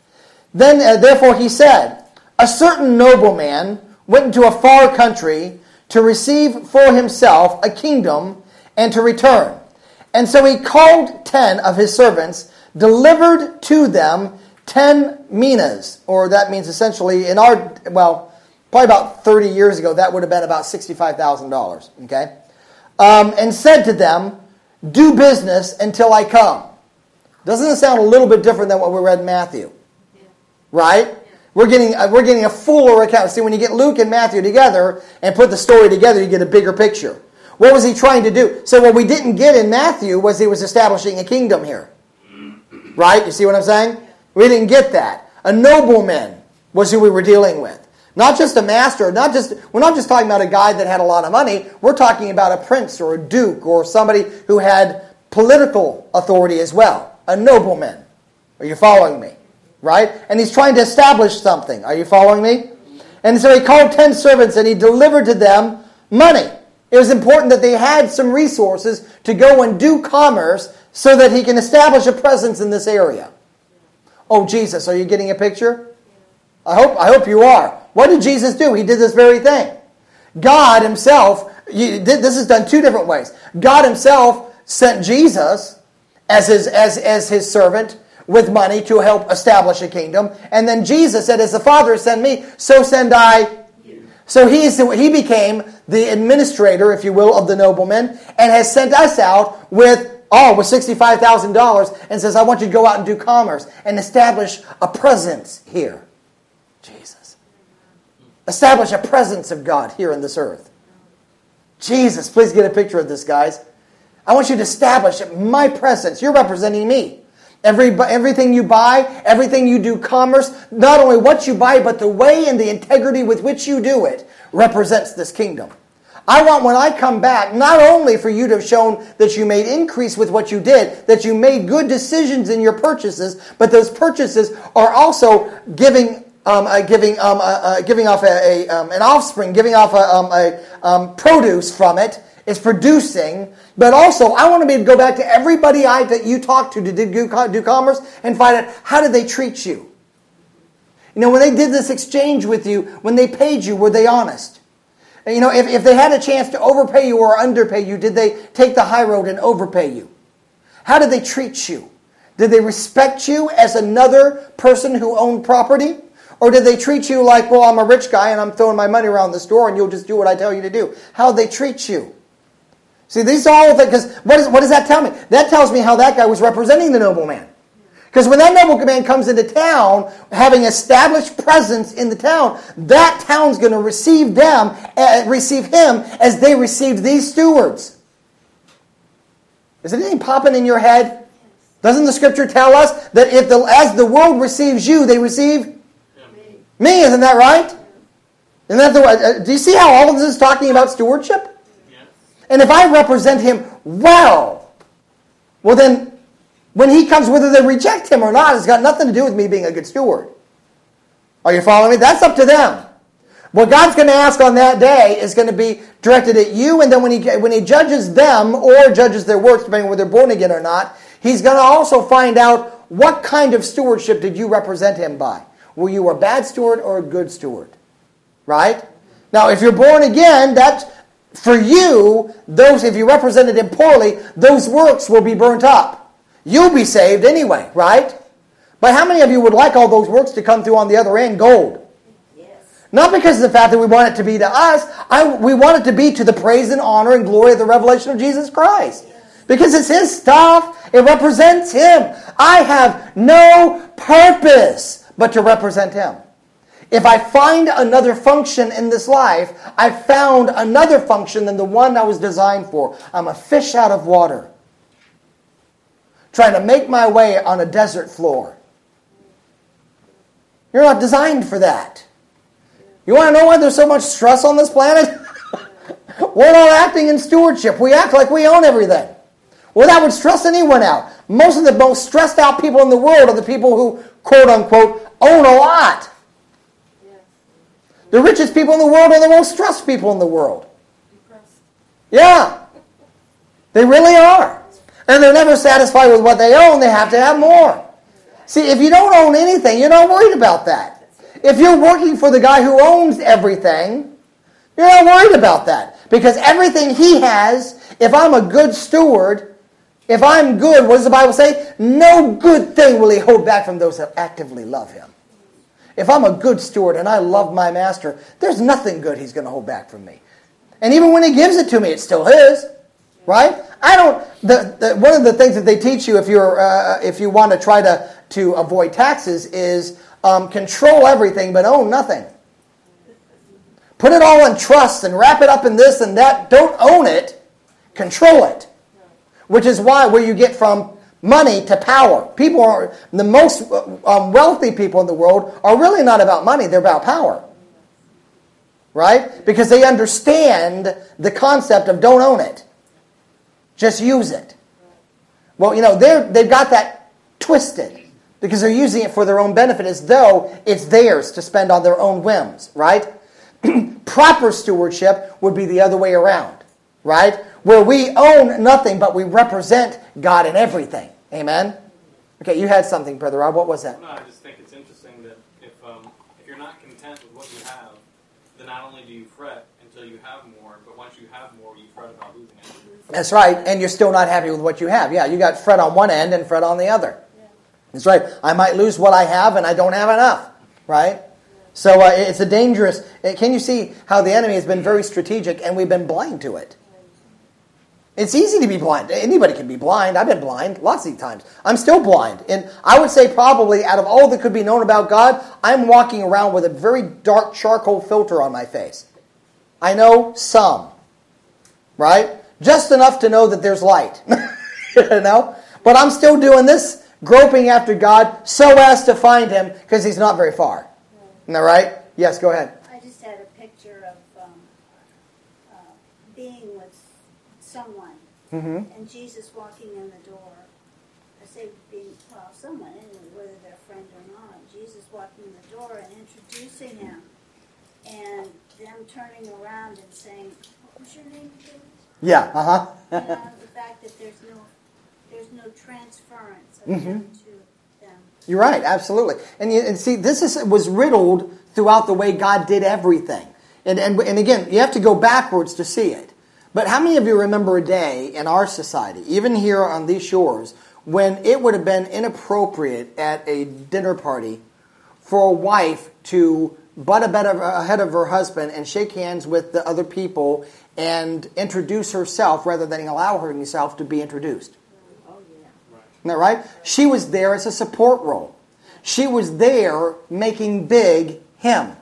Then, uh, therefore, he said, a certain nobleman went into a far country to receive for himself a kingdom and to return. And so he called ten of his servants, delivered to them ten minas, or that means essentially in our, well, probably about thirty years ago, that would have been about sixty-five thousand dollars, okay? Um, and said to them, do business until I come. Doesn't it sound a little bit different than what we read in Matthew? Yeah. Right? Yeah. We're getting uh, we're getting a fuller account. See, when you get Luke and Matthew together and put the story together, you get a bigger picture. What was he trying to do? So what we didn't get in Matthew was he was establishing a kingdom here. Right? You see what I'm saying? We didn't get that. A nobleman was who we were dealing with. Not just a master, not just we're not just talking about a guy that had a lot of money. We're talking about a prince or a duke or somebody who had political authority as well. A nobleman. Are you following me? Right? And he's trying to establish something. Are you following me? And so he called ten servants and he delivered to them money. It was important that they had some resources to go and do commerce so that he can establish a presence in this area. Oh, Jesus, are you getting a picture? I hope, I hope you are. What did Jesus do? He did this very thing. God himself, you, this is done two different ways. God himself sent Jesus as his, as, as his servant with money to help establish a kingdom. And then Jesus said, as the Father sent me, so send I you. So he's, he became the administrator, if you will, of the nobleman and has sent us out with, oh, with sixty-five thousand dollars and says, I want you to go out and do commerce and establish a presence here. Jesus. Establish a presence of God here in this earth. Jesus, please get a picture of this, guys. I want you to establish my presence. You're representing me. Every, everything you buy, everything you do commerce, not only what you buy, but the way and the integrity with which you do it represents this kingdom. I want when I come back, not only for you to have shown that you made increase with what you did, that you made good decisions in your purchases, but those purchases are also giving um, uh, giving um, uh, uh, giving off a, a um, an offspring, giving off a, um, a um, produce from it. Is producing, but also I want to be able to go back to everybody I that you talked to to do, do commerce and find out how did they treat you. You know, when they did this exchange with you, when they paid you, were they honest? And, you know, if, if they had a chance to overpay you or underpay you, did they take the high road and overpay you? How did they treat you? Did they respect you as another person who owned property? Or did they treat you like, well, I'm a rich guy and I'm throwing my money around the store and you'll just do what I tell you to do? How did they treat you? See, these are all things, because what, is, what does that tell me? That tells me how that guy was representing the nobleman. Because when that nobleman comes into town, having established presence in the town, that town's going to receive them, uh, receive him as they received these stewards. Is anything popping in your head? Doesn't the Scripture tell us that if the, as the world receives you, they receive me? me isn't that right? Isn't that the, uh, do you see how all of this is talking about stewardship? And if I represent him well, well then, when he comes, whether they reject him or not, it's got nothing to do with me being a good steward. Are you following me? That's up to them. What God's going to ask on that day is going to be directed at you, and then when he when he judges them or judges their works, depending on whether they're born again or not, he's going to also find out what kind of stewardship did you represent him by. Were you a bad steward or a good steward? Right? Now, if you're born again, that's for you, those if you represented him poorly, those works will be burnt up. You'll be saved anyway, right? But how many of you would like all those works to come through on the other end gold? Yes. Not because of the fact that we want it to be to us. I, we want it to be to the praise and honor and glory of the revelation of Jesus Christ. Yes. Because it's his stuff. It represents him. I have no purpose but to represent him. If I find another function in this life, I've found another function than the one I was designed for. I'm a fish out of water, trying to make my way on a desert floor. You're not designed for that. You want to know why there's so much stress on this planet? We're not acting in stewardship. We act like we own everything. Well, that would stress anyone out. Most of the most stressed out people in the world are the people who, quote unquote, own a lot. The richest people in the world are the most stressed people in the world. Yeah. They really are. And they're never satisfied with what they own. They have to have more. See, if you don't own anything, you're not worried about that. If you're working for the guy who owns everything, you're not worried about that. Because everything he has, if I'm a good steward, if I'm good, what does the Bible say? No good thing will he hold back from those that actively love him. If I'm a good steward and I love my master, there's nothing good he's going to hold back from me. And even when he gives it to me, it's still his. Right? I don't. The, the, one of the things that they teach you if you're uh, if you want to try to to avoid taxes is um, control everything but own nothing. Put it all in trust and wrap it up in this and that. Don't own it. Control it. Which is why where you get from money to power. People are the most um, wealthy people in the world are really not about money. They're about power. Right? Because they understand the concept of don't own it. Just use it. Well, you know, they're, they've got that twisted because they're using it for their own benefit as though it's theirs to spend on their own whims, right? Proper stewardship would be the other way around, right? Where we own nothing, but we represent God in everything. Amen? Okay, you had something, Brother Rob. What was that? No, I just think it's interesting that if um, if you're not content with what you have, then not only do you fret until you have more, but once you have more, you fret about losing it. That's right, and you're still not happy with what you have. Yeah, you got fret on one end and fret on the other. Yeah. That's right. I might lose what I have and I don't have enough, right? Yeah. So uh, it's a dangerous... Can you see how the enemy has been very strategic and we've been blind to it? It's easy to be blind. Anybody can be blind. I've been blind lots of times. I'm still blind. And I would say probably out of all that could be known about God, I'm walking around with a very dark charcoal filter on my face. I know some, right? Just enough to know that there's light, you know? But I'm still doing this, groping after God so as to find Him because He's not very far. Isn't that right? Yes, go ahead. I just had a picture of um, uh, being with someone Mm-hmm. and Jesus walking in the door. I say being, well, someone, anyway, whether they're a friend or not. Jesus walking in the door and introducing Him and them turning around and saying, what was your name again? Yeah, uh-huh. You know, the fact that there's no there's no transference of Mm-hmm. Him to them. You're right, absolutely. And, you, and see, this is, was riddled throughout the way God did everything. And, and, and again, you have to go backwards to see it. But how many of you remember a day in our society, even here on these shores, when it would have been inappropriate at a dinner party for a wife to butt ahead of her husband and shake hands with the other people and introduce herself rather than allow herself to be introduced? Oh, yeah. Isn't that right? She was there as a support role. She was there making big him.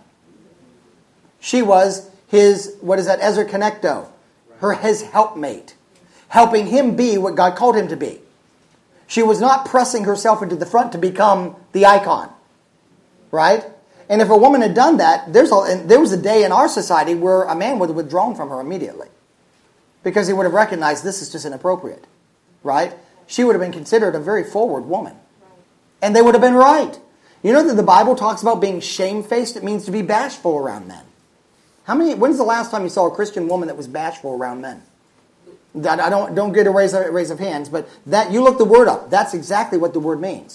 She was his, what is that, Ezer Kenegdo, her his helpmate, helping him be what God called him to be. She was not pressing herself into the front to become the icon, right? And if a woman had done that, there's a, and there was a day in our society where a man would have withdrawn from her immediately because he would have recognized this is just inappropriate, right? She would have been considered a very forward woman. And they would have been right. You know that the Bible talks about being shamefaced? It means to be bashful around men. How many? When's the last time you saw a Christian woman that was bashful around men? That I don't don't get a raise of, raise of hands, but that you look the word up. That's exactly what the word means.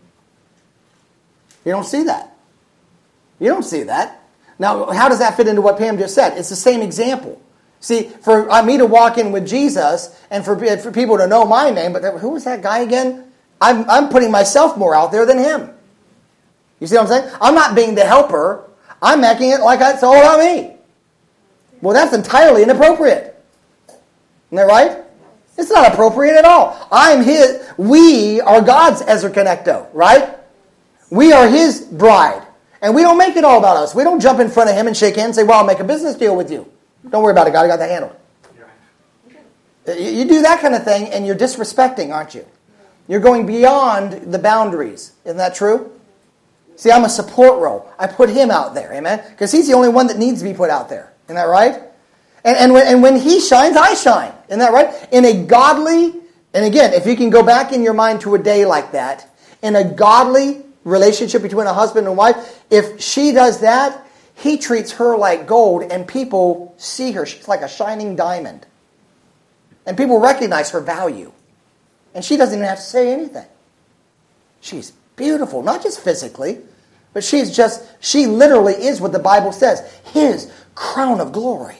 You don't see that. You don't see that. Now, how does that fit into what Pam just said? It's the same example. See, for uh, me to walk in with Jesus and for, for people to know my name, but who was that guy again? I'm, I'm putting myself more out there than him. You see what I'm saying? I'm not being the helper. I'm making it like it's all about me. Well, that's entirely inappropriate. Isn't that right? It's not appropriate at all. I'm his. We are God's Ezer Kenegdo, right? We are His bride. And we don't make it all about us. We don't jump in front of Him and shake hands and say, well, I'll make a business deal with you. Don't worry about it, God. I got that handled. You do that kind of thing and you're disrespecting, aren't you? You're going beyond the boundaries. Isn't that true? See, I'm a support role. I put him out there, amen? Because he's the only one that needs to be put out there. Isn't that right? And, and, when, and when he shines, I shine. Isn't that right? In a godly, and again, if you can go back in your mind to a day like that, in a godly relationship between a husband and wife, if she does that, he treats her like gold, and people see her. She's like a shining diamond. And people recognize her value. And she doesn't even have to say anything. She's beautiful, not just physically, but she's just, she literally is what the Bible says, his crown of glory.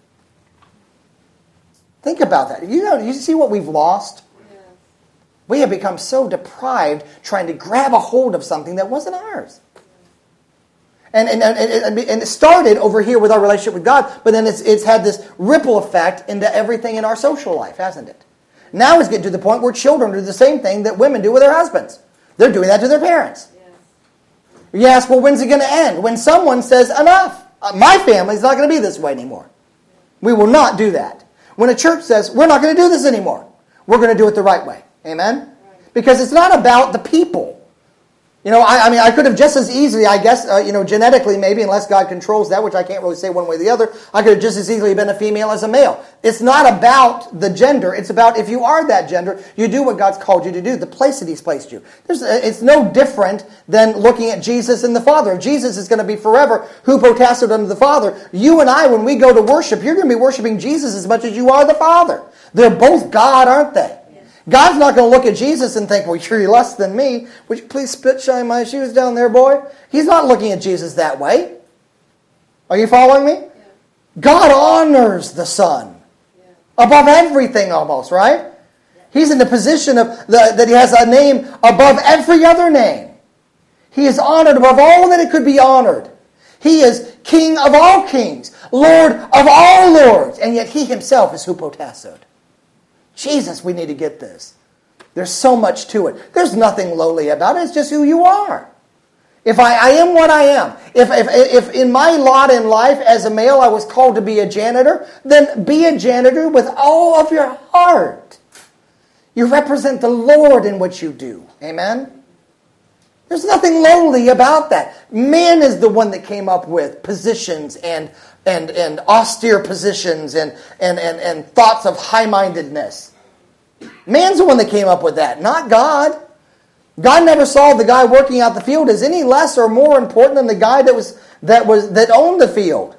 Think about that. You know, you see what we've lost? Yeah. We have become so deprived trying to grab a hold of something that wasn't ours. And, and, and, and it started over here with our relationship with God, but then it's, it's had this ripple effect into everything in our social life, hasn't it? Now it's getting to the point where children do the same thing that women do with their husbands. They're doing that to their parents. Yeah. You ask, well, when's it going to end? When someone says, enough. Uh, my family's not going to be this way anymore. We will not do that. When a church says, we're not going to do this anymore, we're going to do it the right way. Amen? Because it's not about the people. You know, I, I mean, I could have just as easily, I guess, uh, you know, genetically maybe, unless God controls that, which I can't really say one way or the other, I could have just as easily been a female as a male. It's not about the gender. It's about if you are that gender, you do what God's called you to do, the place that he's placed you. There's, it's no different than looking at Jesus and the Father. If Jesus is going to be forever hupotassoed unto the Father, you and I, when we go to worship, you're going to be worshiping Jesus as much as you are the Father. They're both God, aren't they? God's not going to look at Jesus and think, well, you're less than me. Would you please spit shine my shoes down there, boy? He's not looking at Jesus that way. Are you following me? Yeah. God honors the Son. Yeah. Above everything almost, right? Yeah. He's in the position of the, that he has a name above every other name. He is honored above all that it could be honored. He is King of all kings, Lord of all lords, and yet he himself is hupotassoed. Jesus, we need to get this. There's so much to it. There's nothing lowly about it. It's just who you are. If I, I am what I am, if, if, if in my lot in life as a male I was called to be a janitor, then be a janitor with all of your heart. You represent the Lord in what you do. Amen? There's nothing lowly about that. Man is the one that came up with positions and And, and austere positions and, and, and, and thoughts of high-mindedness. Man's the one that came up with that, not God. God never saw the guy working out the field as any less or more important than the guy that was that was that owned the field.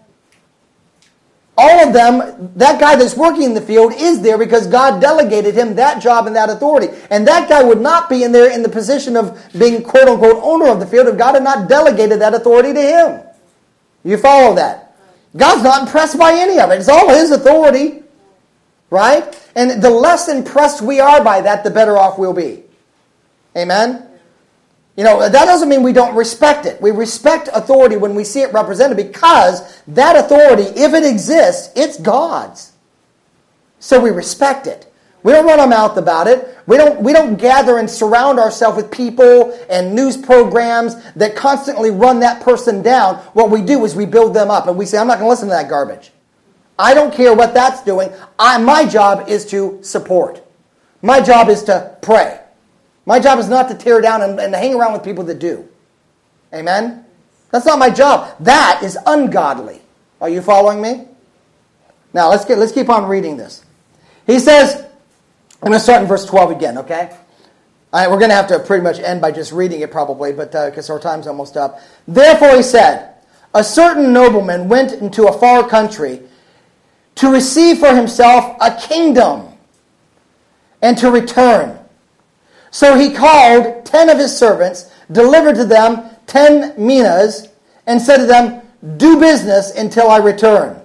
All of them, that guy that's working in the field is there because God delegated him that job and that authority. And that guy would not be in there in the position of being quote-unquote owner of the field if God had not delegated that authority to him. You follow that? God's not impressed by any of it. It's all his authority. Right? And the less impressed we are by that, the better off we'll be. Amen? You know, that doesn't mean we don't respect it. We respect authority when we see it represented because that authority, if it exists, it's God's. So we respect it. We don't run our mouth about it. We don't, we don't gather and surround ourselves with people and news programs that constantly run that person down. What we do is we build them up and we say, I'm not going to listen to that garbage. I don't care what that's doing. I, my job is to support. My job is to pray. My job is not to tear down and, and hang around with people that do. Amen? That's not my job. That is ungodly. Are you following me? Now, let's get, let's keep on reading this. He says, I'm going to start in verse twelve again, okay? All right, we're going to have to pretty much end by just reading it probably, but because uh, our time's almost up. Therefore he said, a certain nobleman went into a far country to receive for himself a kingdom and to return. So he called ten of his servants, delivered to them ten minas, and said to them, do business until I return.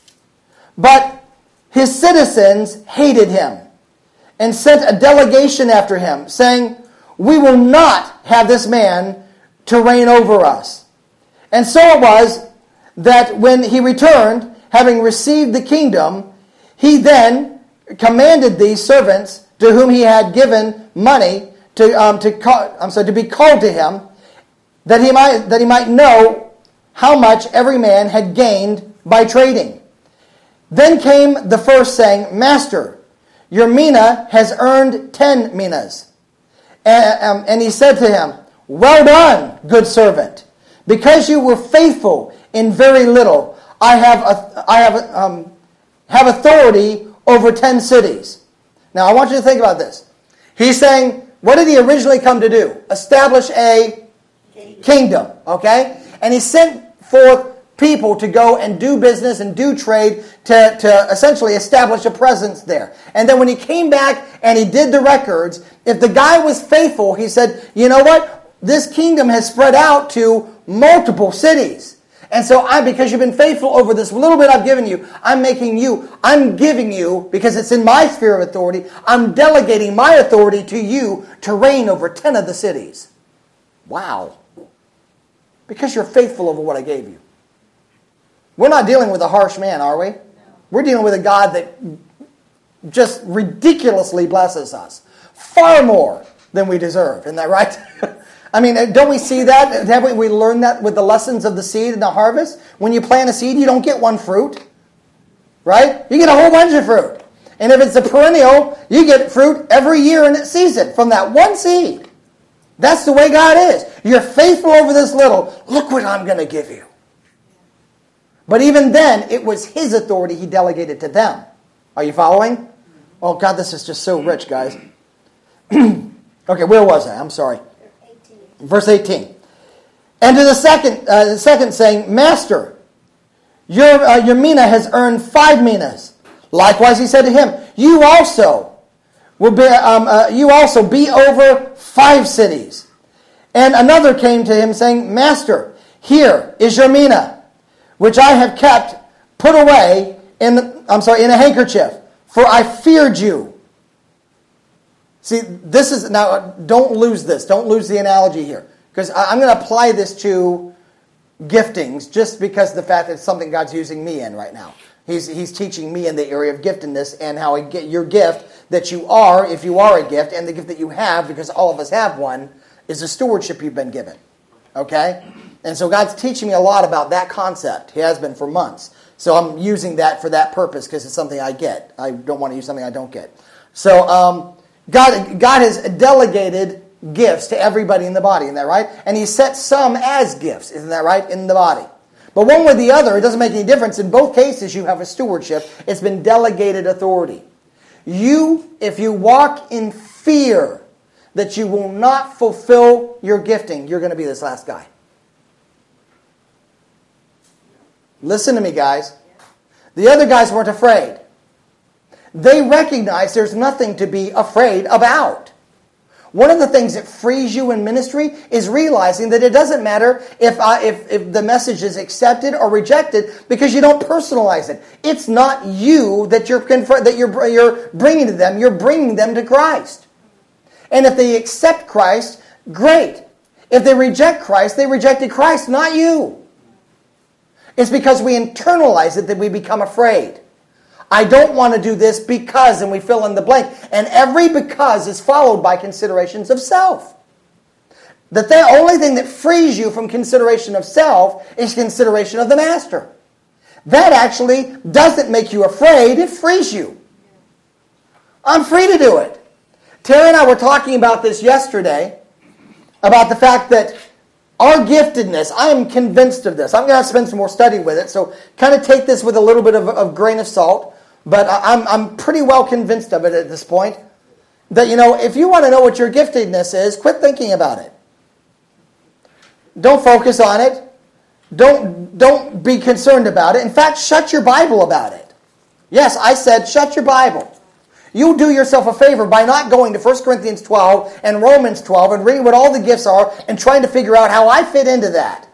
But his citizens hated him and sent a delegation after him, saying, we will not have this man to reign over us. And so it was that when he returned, having received the kingdom, he then commanded these servants to whom he had given money to um, to call, I'm sorry, to be called to him, that he might that he might know how much every man had gained by trading. Then came the first, saying, Master, your mina has earned ten minas. And, um, and he said to him, Well done, good servant. Because you were faithful in very little, I have a, I have a, um, have authority over ten cities. Now, I want you to think about this. He's saying, what did he originally come to do? Establish a kingdom, okay? And he sent forth people to go and do business and do trade to, to essentially establish a presence there. And then when he came back and he did the records, if the guy was faithful, he said, you know what? This kingdom has spread out to multiple cities. And so I, because you've been faithful over this little bit I've given you, I'm making you, I'm giving you, because it's in my sphere of authority, I'm delegating my authority to you to reign over ten of the cities. Wow. Because you're faithful over what I gave you. We're not dealing with a harsh man, are we? We're dealing with a God that just ridiculously blesses us. Far more than we deserve. Isn't that right? I mean, don't we see that? Haven't we learned that with the lessons of the seed and the harvest? When you plant a seed, you don't get one fruit. Right? You get a whole bunch of fruit. And if it's a perennial, you get fruit every year in its season from that one seed. That's the way God is. You're faithful over this little. Look what I'm going to give you. But even then, it was His authority He delegated to them. Are you following? Oh, God, this is just so rich, guys. Okay, where was I? I'm sorry. eighteen. Verse eighteen. And to the second, uh, the second saying, Master, your, uh, your mina has earned five minas. Likewise, he said to him, You also will be, um, uh, you also be over five cities. And another came to him saying, Master, here is your mina, which I have kept put away in, I'm sorry, in a handkerchief, for I feared you. See, this is, now don't lose this. Don't lose the analogy here. Because I'm going to apply this to giftings just because of the fact that it's something God's using me in right now. He's, he's teaching me in the area of giftedness and how I get your gift that you are, if you are a gift, and the gift that you have, because all of us have one, is the stewardship you've been given. Okay? And so God's teaching me a lot about that concept. He has been for months. So I'm using that for that purpose because it's something I get. I don't want to use something I don't get. So um, God, God has delegated gifts to everybody in the body. Isn't that right? And He set some as gifts. Isn't that right? In the body. But one way or the other, it doesn't make any difference. In both cases, you have a stewardship. It's been delegated authority. You, if you walk in fear that you will not fulfill your gifting, you're going to be this last guy. Listen to me, guys. The other guys weren't afraid. They recognized there's nothing to be afraid about. One of the things that frees you in ministry is realizing that it doesn't matter if, uh, if, if the message is accepted or rejected because you don't personalize it. It's not you that you're confer- that you're, you're bringing to them. You're bringing them to Christ. And if they accept Christ, great. If they reject Christ, they rejected Christ, not you. It's because we internalize it that we become afraid. I don't want to do this because, and we fill in the blank. And every because is followed by considerations of self. The th- only thing that frees you from consideration of self is consideration of the Master. That actually doesn't make you afraid, it frees you. I'm free to do it. Terry and I were talking about this yesterday, about the fact that our giftedness, I am convinced of this. I'm going to have to spend some more study with it, so kind of take this with a little bit of, of grain of salt. But I'm, I'm pretty well convinced of it at this point. That, you know, if you want to know what your giftedness is, quit thinking about it. Don't focus on it. Don't, don't be concerned about it. In fact, shut your Bible about it. Yes, I said shut your Bible. You do yourself a favor by not going to First Corinthians twelve and Romans twelve and reading what all the gifts are and trying to figure out how I fit into that.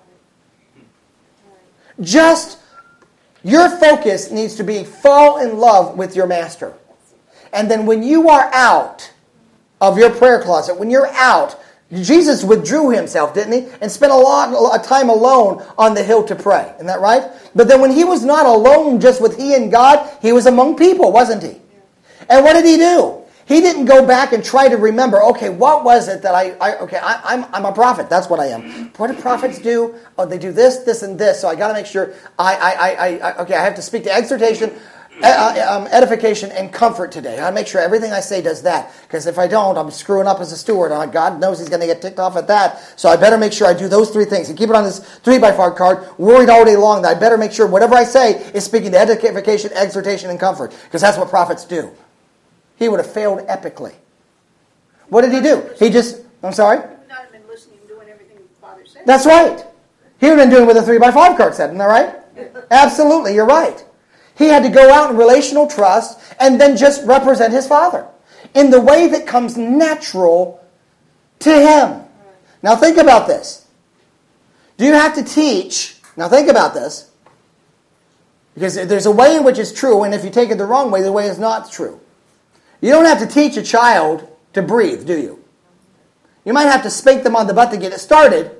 Just, your focus needs to be fall in love with your Master. And then when you are out of your prayer closet, when you're out, Jesus withdrew Himself, didn't He? And spent a lot of time alone on the hill to pray. Isn't that right? But then when He was not alone just with He and God, He was among people, wasn't He? And what did He do? He didn't go back and try to remember, okay, what was it that I, I okay, I, I'm, I'm a prophet. That's what I am. What do prophets do? Oh, they do this, this, and this. So I got to make sure I, I, I, I, okay, I have to speak to exhortation. uh, um, edification and comfort today. I make sure everything I say does that. Because if I don't, I'm screwing up as a steward. Uh, God knows He's going to get ticked off at that. So I better make sure I do those three things. And keep it on this three by five card, worried all day long that I better make sure whatever I say is speaking to edification, exhortation, and comfort. Because that's what prophets do. He would have failed epically. What did he do? He just, I'm sorry? He would not have been listening and doing everything the Father said. That's right. He would have been doing what the three by five card said. Isn't that right? Absolutely, you're right. He had to go out in relational trust and then just represent his Father in the way that comes natural to him. Now think about this. Do you have to teach? Now think about this. Because there's a way in which it's true, and if you take it the wrong way, the way is not true. You don't have to teach a child to breathe, do you? You might have to spank them on the butt to get it started.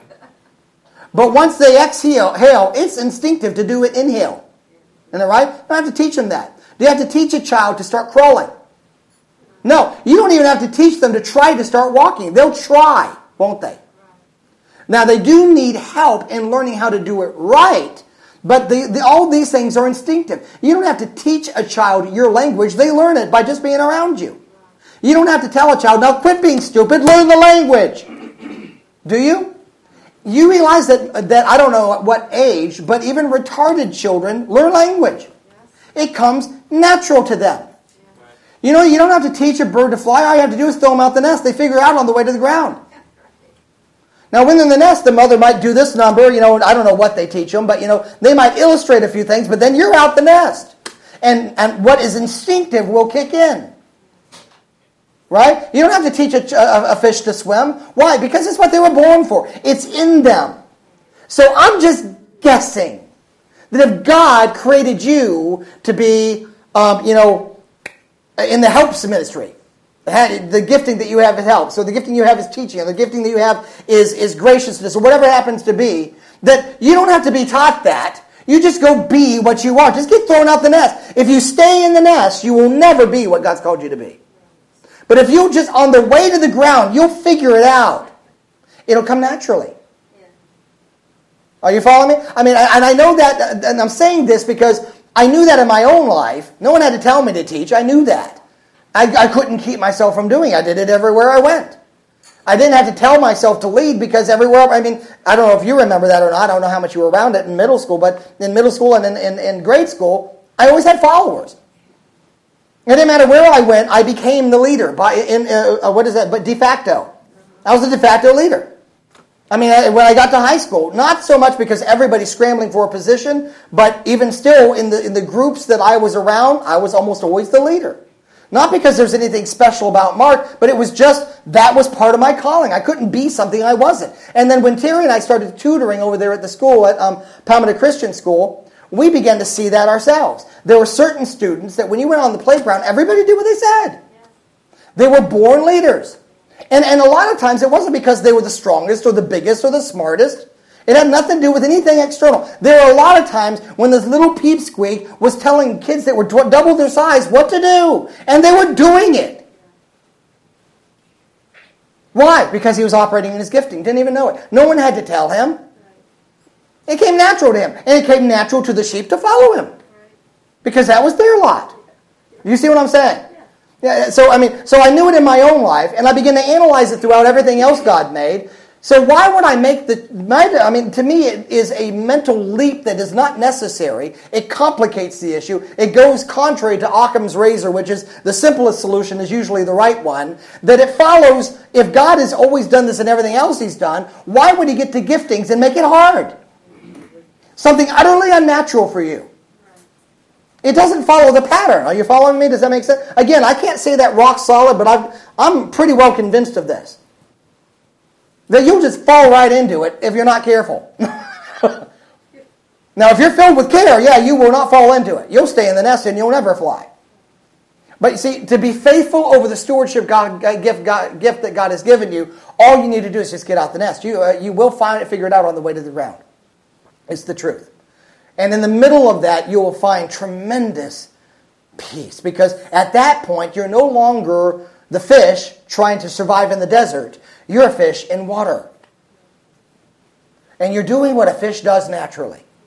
But once they exhale, it's instinctive to do it inhale. Isn't that right? You don't have to teach them that. Do you have to teach a child to start crawling? No. You don't even have to teach them to try to start walking. They'll try, won't they? Now, they do need help in learning how to do it right, but the, the, all these things are instinctive. You don't have to teach a child your language. They learn it by just being around you. You don't have to tell a child, now quit being stupid, learn the language. Do you? You realize that, that I don't know at what age, but even retarded children learn language. It comes natural to them. You know, you don't have to teach a bird to fly. All you have to do is throw them out the nest. They figure it out on the way to the ground. Now, when they're in the nest, the mother might do this number. You know, I don't know what they teach them, but, you know, they might illustrate a few things, but then you're out the nest. And, and what is instinctive will kick in. Right? You don't have to teach a, a, a fish to swim. Why? Because it's what they were born for. It's in them. So I'm just guessing that if God created you to be, um, you know, in the helps ministry, the gifting that you have is help. So the gifting you have is teaching, and the gifting that you have is, is graciousness, or whatever it happens to be, that you don't have to be taught that. You just go be what you are. Just get thrown out the nest. If you stay in the nest, you will never be what God's called you to be. But if you just, on the way to the ground, you'll figure it out. It'll come naturally. Yeah. Are you following me? I mean, and I know that, and I'm saying this because I knew that in my own life. No one had to tell me to teach. I knew that. I, I couldn't keep myself from doing it. I did it everywhere I went. I didn't have to tell myself to lead because everywhere, I mean, I don't know if you remember that or not. I don't know how much you were around it in middle school, but in middle school and in, in, in grade school, I always had followers. It didn't matter where I went, I became the leader. By in uh, what is that? But de facto. I was the de facto leader. I mean, I, when I got to high school, not so much because everybody's scrambling for a position, but even still, in the in the groups that I was around, I was almost always the leader. Not because there's anything special about Mark, but it was just, that was part of my calling. I couldn't be something I wasn't. And then when Terry and I started tutoring over there at the school, at um, Palmetto Christian School, we began to see that ourselves. There were certain students that when you went on the playground, everybody did what they said. They were born leaders. And, and a lot of times it wasn't because they were the strongest or the biggest or the smartest. It had nothing to do with anything external. There were a lot of times when this little peepsqueak was telling kids that were double their size what to do. And they were doing it. Why? Because he was operating in his gifting. Didn't even know it. No one had to tell him. It came natural to him. And it came natural to the sheep to follow him. Because that was their lot. You see what I'm saying? Yeah. So I mean, so I knew it in my own life, and I began to analyze it throughout everything else God made. So why would I make the, my, I mean, to me it is a mental leap that is not necessary. It complicates the issue. It goes contrary to Occam's razor, which is the simplest solution is usually the right one. That it follows, if God has always done this and everything else he's done, why would he get to giftings and make it hard? Something utterly unnatural for you. It doesn't follow the pattern. Are you following me? Does that make sense? Again, I can't say that rock solid, but I'm, I'm pretty well convinced of this. That you'll just fall right into it if you're not careful. Now, if you're filled with care, yeah, you will not fall into it. You'll stay in the nest and you'll never fly. But you see, to be faithful over the stewardship God, gift, God, gift that God has given you, all you need to do is just get out the nest. You, uh, you will find it, figure it out on the way to the ground. It's the truth. And in the middle of that, you will find tremendous peace. Because at that point, you're no longer the fish trying to survive in the desert. You're a fish in water. And you're doing what a fish does naturally.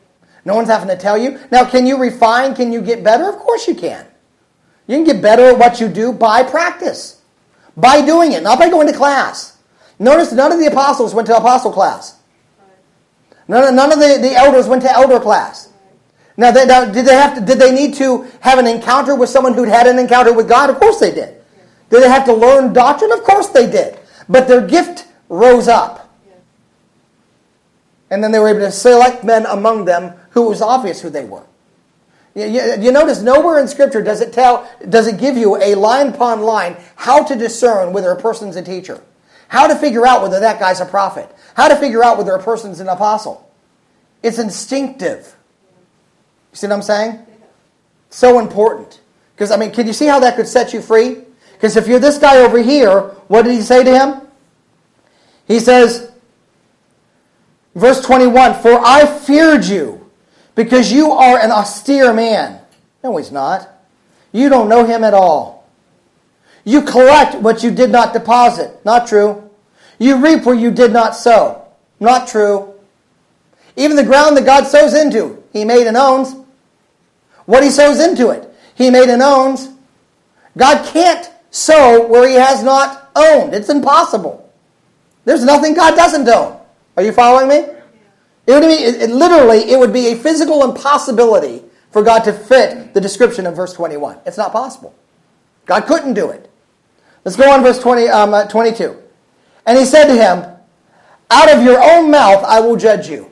No one's having to tell you. Now, can you refine? Can you get better? Of course you can. You can get better at what you do by practice. By doing it, not by going to class. Notice none of the apostles went to apostle class. None, none of the, the elders went to elder class. Now, they, now, did they have to? Did they need to have an encounter with someone who'd had an encounter with God? Of course they did. Did they have to learn doctrine? Of course they did. But their gift rose up. And then they were able to select men among them who it was obvious who they were. You, you, you notice nowhere in Scripture does it tell, does it give you a line upon line how to discern whether a person's a teacher. How to figure out whether that guy's a prophet. How to figure out whether a person's an apostle. It's instinctive. You see what I'm saying? So important. Because, I mean, can you see how that could set you free? Because if you're this guy over here, what did he say to him? He says, verse twenty-one, "For I feared you, because you are an austere man." No, he's not. You don't know him at all. You collect what you did not deposit. Not true. You reap where you did not sow. Not true. Even the ground that God sows into, He made and owns. What He sows into it, He made and owns. God can't sow where He has not owned. It's impossible. There's nothing God doesn't own. Are you following me? It would be, it, it, literally, it would be a physical impossibility for God to fit the description of verse twenty-one. It's not possible. God couldn't do it. Let's go on verse twenty, um, uh, twenty-two. "And He said to him, out of your own mouth I will judge you."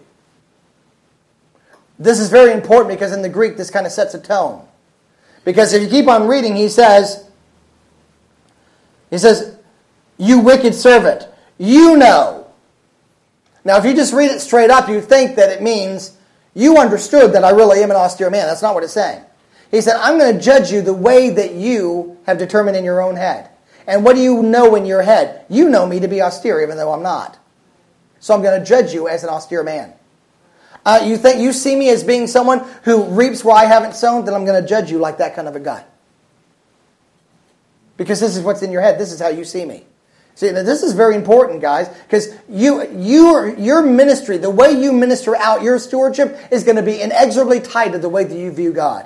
This is very important because in the Greek this kind of sets a tone. Because if you keep on reading, he says, he says, "You wicked servant, you know." Now, if you just read it straight up, you think that it means you understood that I really am an austere man. That's not what it's saying. He said, I'm going to judge you the way that you have determined in your own head. And what do you know in your head? You know me to be austere, even though I'm not. So I'm going to judge you as an austere man. Uh, you think you see me as being someone who reaps where I haven't sown, then I'm going to judge you like that kind of a guy. Because this is what's in your head. This is how you see me. See, now this is very important, guys, because you, your, your ministry, the way you minister out your stewardship is going to be inexorably tied to the way that you view God.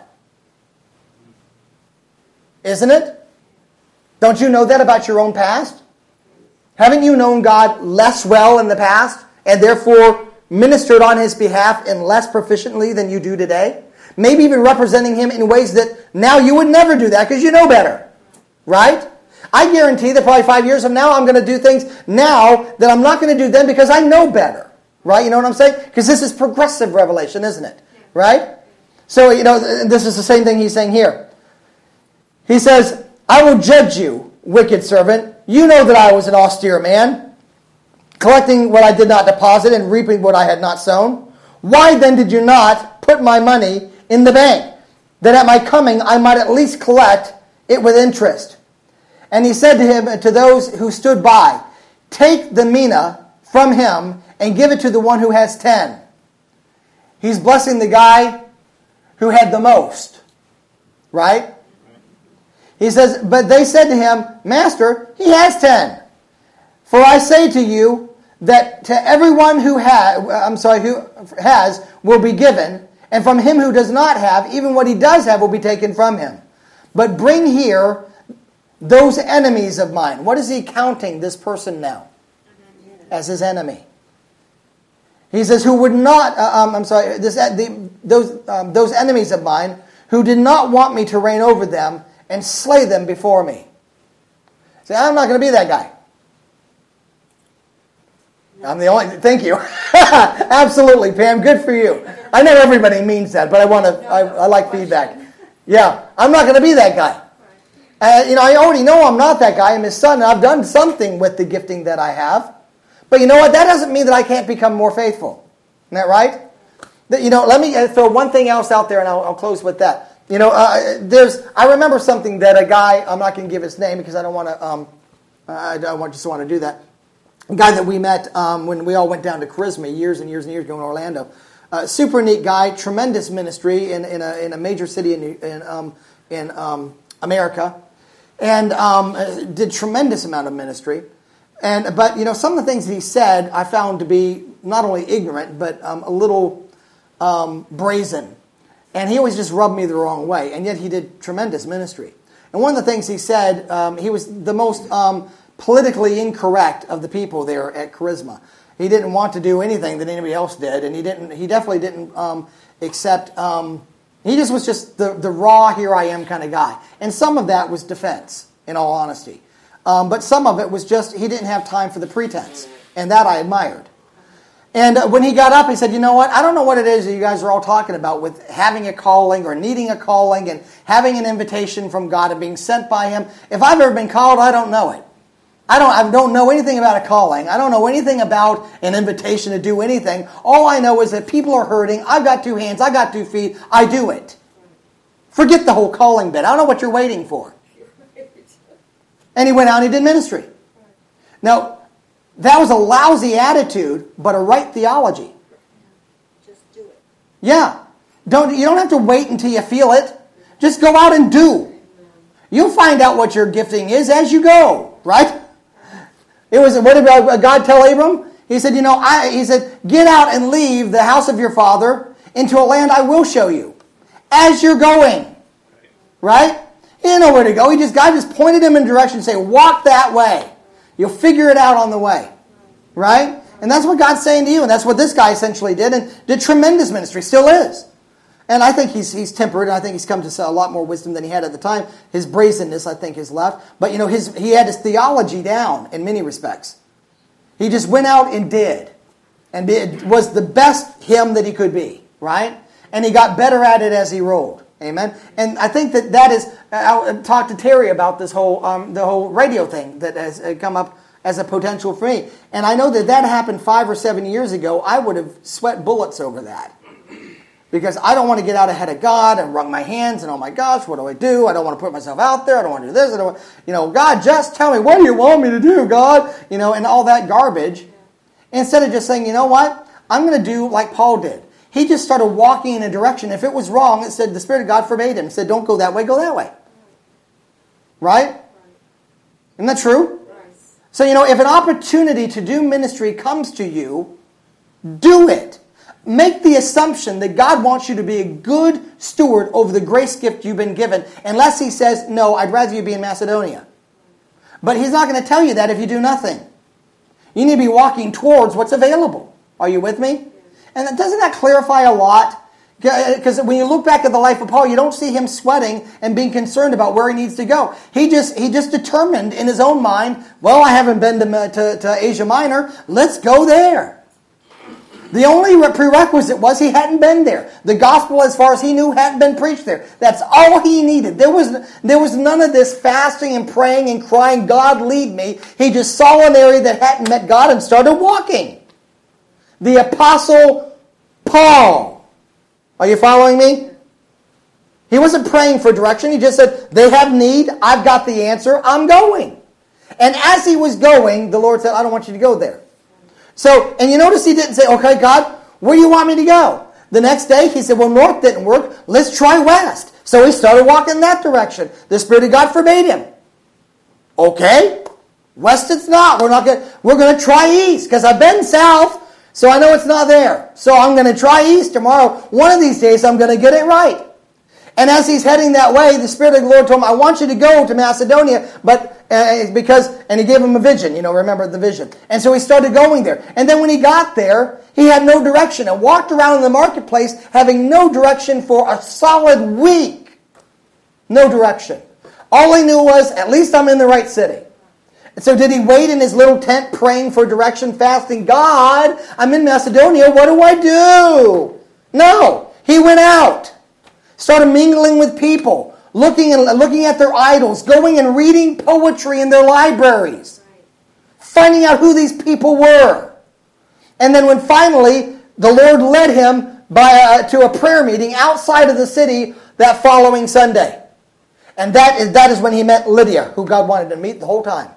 Isn't it? Don't you know that about your own past? Haven't you known God less well in the past and therefore ministered on His behalf in less proficiently than you do today? Maybe even representing Him in ways that now you would never do that because you know better. Right? I guarantee that probably five years from now, I'm going to do things now that I'm not going to do then because I know better. Right? You know what I'm saying? Because this is progressive revelation, isn't it? Right? So, you know, this is the same thing he's saying here. He says, I will judge you, wicked servant. You know that I was an austere man, collecting what I did not deposit and reaping what I had not sown. Why then did you not put my money in the bank, that at my coming I might at least collect it with interest? And he said to him, to those who stood by, take the mina from him and give it to the one who has ten. He's blessing the guy who had the most. Right? He says, but they said to him, Master, he has ten. For I say to you that to everyone who has, I'm sorry, who has will be given, and from him who does not have, even what he does have will be taken from him. But bring here those enemies of mine. What is he counting this person now? As his enemy. He says, who would not, uh, um, I'm sorry, this, uh, the, those, um, those enemies of mine who did not want me to reign over them and slay them before me. Say, I'm not going to be that guy. I'm the only, thank you. Absolutely, Pam, good for you. I know everybody means that, but I want to, I, I like feedback. Yeah, I'm not going to be that guy. Uh, you know, I already know I'm not that guy. I'm his son, and I've done something with the gifting that I have. But you know what? That doesn't mean that I can't become more faithful. Isn't that right? That, you know, let me throw one thing else out there, and I'll, I'll close with that. You know, uh, there's. I remember something that a guy. I'm not going to give his name because I don't want to. Um, I don't just want to do that. A guy that we met um, when we all went down to Charisma years and years and years ago in Orlando. Uh, super neat guy, tremendous ministry in in a in a major city in in um, in um, America. And um, did tremendous amount of ministry, and but you know some of the things he said I found to be not only ignorant but um, a little um, brazen. And he always just rubbed me the wrong way. And yet he did tremendous ministry. And one of the things he said, um, he was the most um, politically incorrect of the people there at Charisma. He didn't want to do anything that anybody else did. And he didn't. He definitely didn't um, accept... Um, he just was just the, the raw, here I am kind of guy. And some of that was defense, in all honesty. Um, but some of it was just, he didn't have time for the pretense. And that I admired. And when he got up, he said, you know what? I don't know what it is that you guys are all talking about with having a calling or needing a calling and having an invitation from God and being sent by Him. If I've ever been called, I don't know it. I don't, I don't know anything about a calling. I don't know anything about an invitation to do anything. All I know is that people are hurting. I've got two hands. I've got two feet. I do it. Forget the whole calling bit. I don't know what you're waiting for. And he went out and he did ministry. Now, that was a lousy attitude, but a right theology. Just do it. Yeah. Don't, you don't have to wait until you feel it. Just go out and do. You'll find out what your gifting is as you go, right? It was, what did God tell Abram? He said, you know, I, he said, get out and leave the house of your father into a land I will show you. As you're going. Right? He didn't know where to go. He just, God just pointed him in a direction and said, walk that way. You'll figure it out on the way. Right? And that's what God's saying to you. And that's what this guy essentially did. And did tremendous ministry. Still is. And I think he's he's tempered. And I think he's come to a lot more wisdom than he had at the time. His brazenness, I think, has left. But, you know, his he had his theology down in many respects. He just went out and did. And it was the best him that he could be. Right? And he got better at it as he rolled. Amen. And I think that that is, I talked to Terry about this whole, um, the whole radio thing that has come up as a potential for me. And I know that that happened five or seven years ago. I would have sweat bullets over that. Because I don't want to get out ahead of God and wrung my hands and, oh my gosh, what do I do? I don't want to put myself out there. I don't want to do this. I don't want, you know, God, just tell me, what do you want me to do, God? You know, and all that garbage. Instead of just saying, you know what? I'm going to do like Paul did. He just started walking in a direction. If it was wrong, it said the Spirit of God forbade him. It said, don't go that way, go that way. Right? Isn't that true? So, you know, if an opportunity to do ministry comes to you, do it. Make the assumption that God wants you to be a good steward over the grace gift you've been given, unless He says, no, I'd rather you be in Macedonia. But He's not going to tell you that if you do nothing. You need to be walking towards what's available. Are you with me? And doesn't that clarify a lot? Because when you look back at the life of Paul, you don't see him sweating and being concerned about where he needs to go. He just he just determined in his own mind, well, I haven't been to, to, to Asia Minor. Let's go there. The only prerequisite was he hadn't been there. The gospel, as far as he knew, hadn't been preached there. That's all he needed. There was, there was none of this fasting and praying and crying, God, lead me. He just saw an area that hadn't met God and started walking. The Apostle Paul. Are you following me? He wasn't praying for direction. He just said, they have need. I've got the answer. I'm going. And as he was going, the Lord said, I don't want you to go there. So, and you notice he didn't say, okay, God, where do you want me to go? The next day, he said, well, north didn't work. Let's try west. So he started walking that direction. The Spirit of God forbade him. Okay, west it's not. We're not going. We're going to try east because I've been south. So I know it's not there. So I'm going to try east tomorrow. One of these days I'm going to get it right. And as he's heading that way, the Spirit of the Lord told him, I want you to go to Macedonia, but uh, because, and he gave him a vision, you know, remember the vision. And so he started going there. And then when he got there, he had no direction and walked around in the marketplace having no direction for a solid week. No direction. All he knew was, at least I'm in the right city. And so did he wait in his little tent praying for direction, fasting? God, I'm in Macedonia. What do I do? No. He went out. Started mingling with people. Looking and looking at their idols. Going and reading poetry in their libraries. Finding out who these people were. And then when finally the Lord led him by a, to a prayer meeting outside of the city that following Sunday. And that is, that is when he met Lydia, who God wanted to meet the whole time.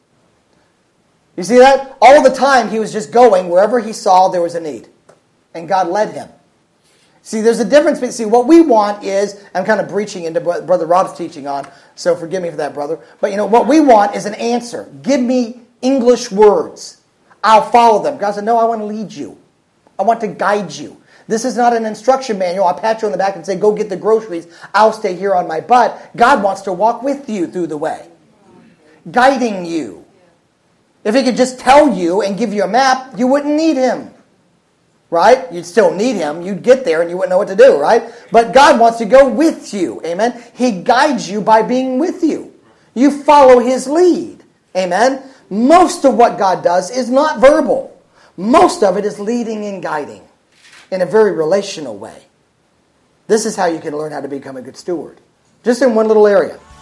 You see that? All the time he was just going wherever he saw there was a need. And God led him. See, there's a difference. See, what we want is, I'm kind of breaching into what Brother Rob's teaching on, so forgive me for that, brother. But you know, what we want is an answer. Give me English words. I'll follow them. God said, no, I want to lead you. I want to guide you. This is not an instruction manual. I pat you on the back and say, go get the groceries. I'll stay here on my butt. God wants to walk with you through the way, guiding you. If he could just tell you and give you a map, you wouldn't need him. Right? You'd still need him. You'd get there and you wouldn't know what to do, right? But God wants to go with you. Amen? He guides you by being with you. You follow his lead. Amen? Most of what God does is not verbal. Most of it is leading and guiding in a very relational way. This is how you can learn how to become a good steward. Just in one little area.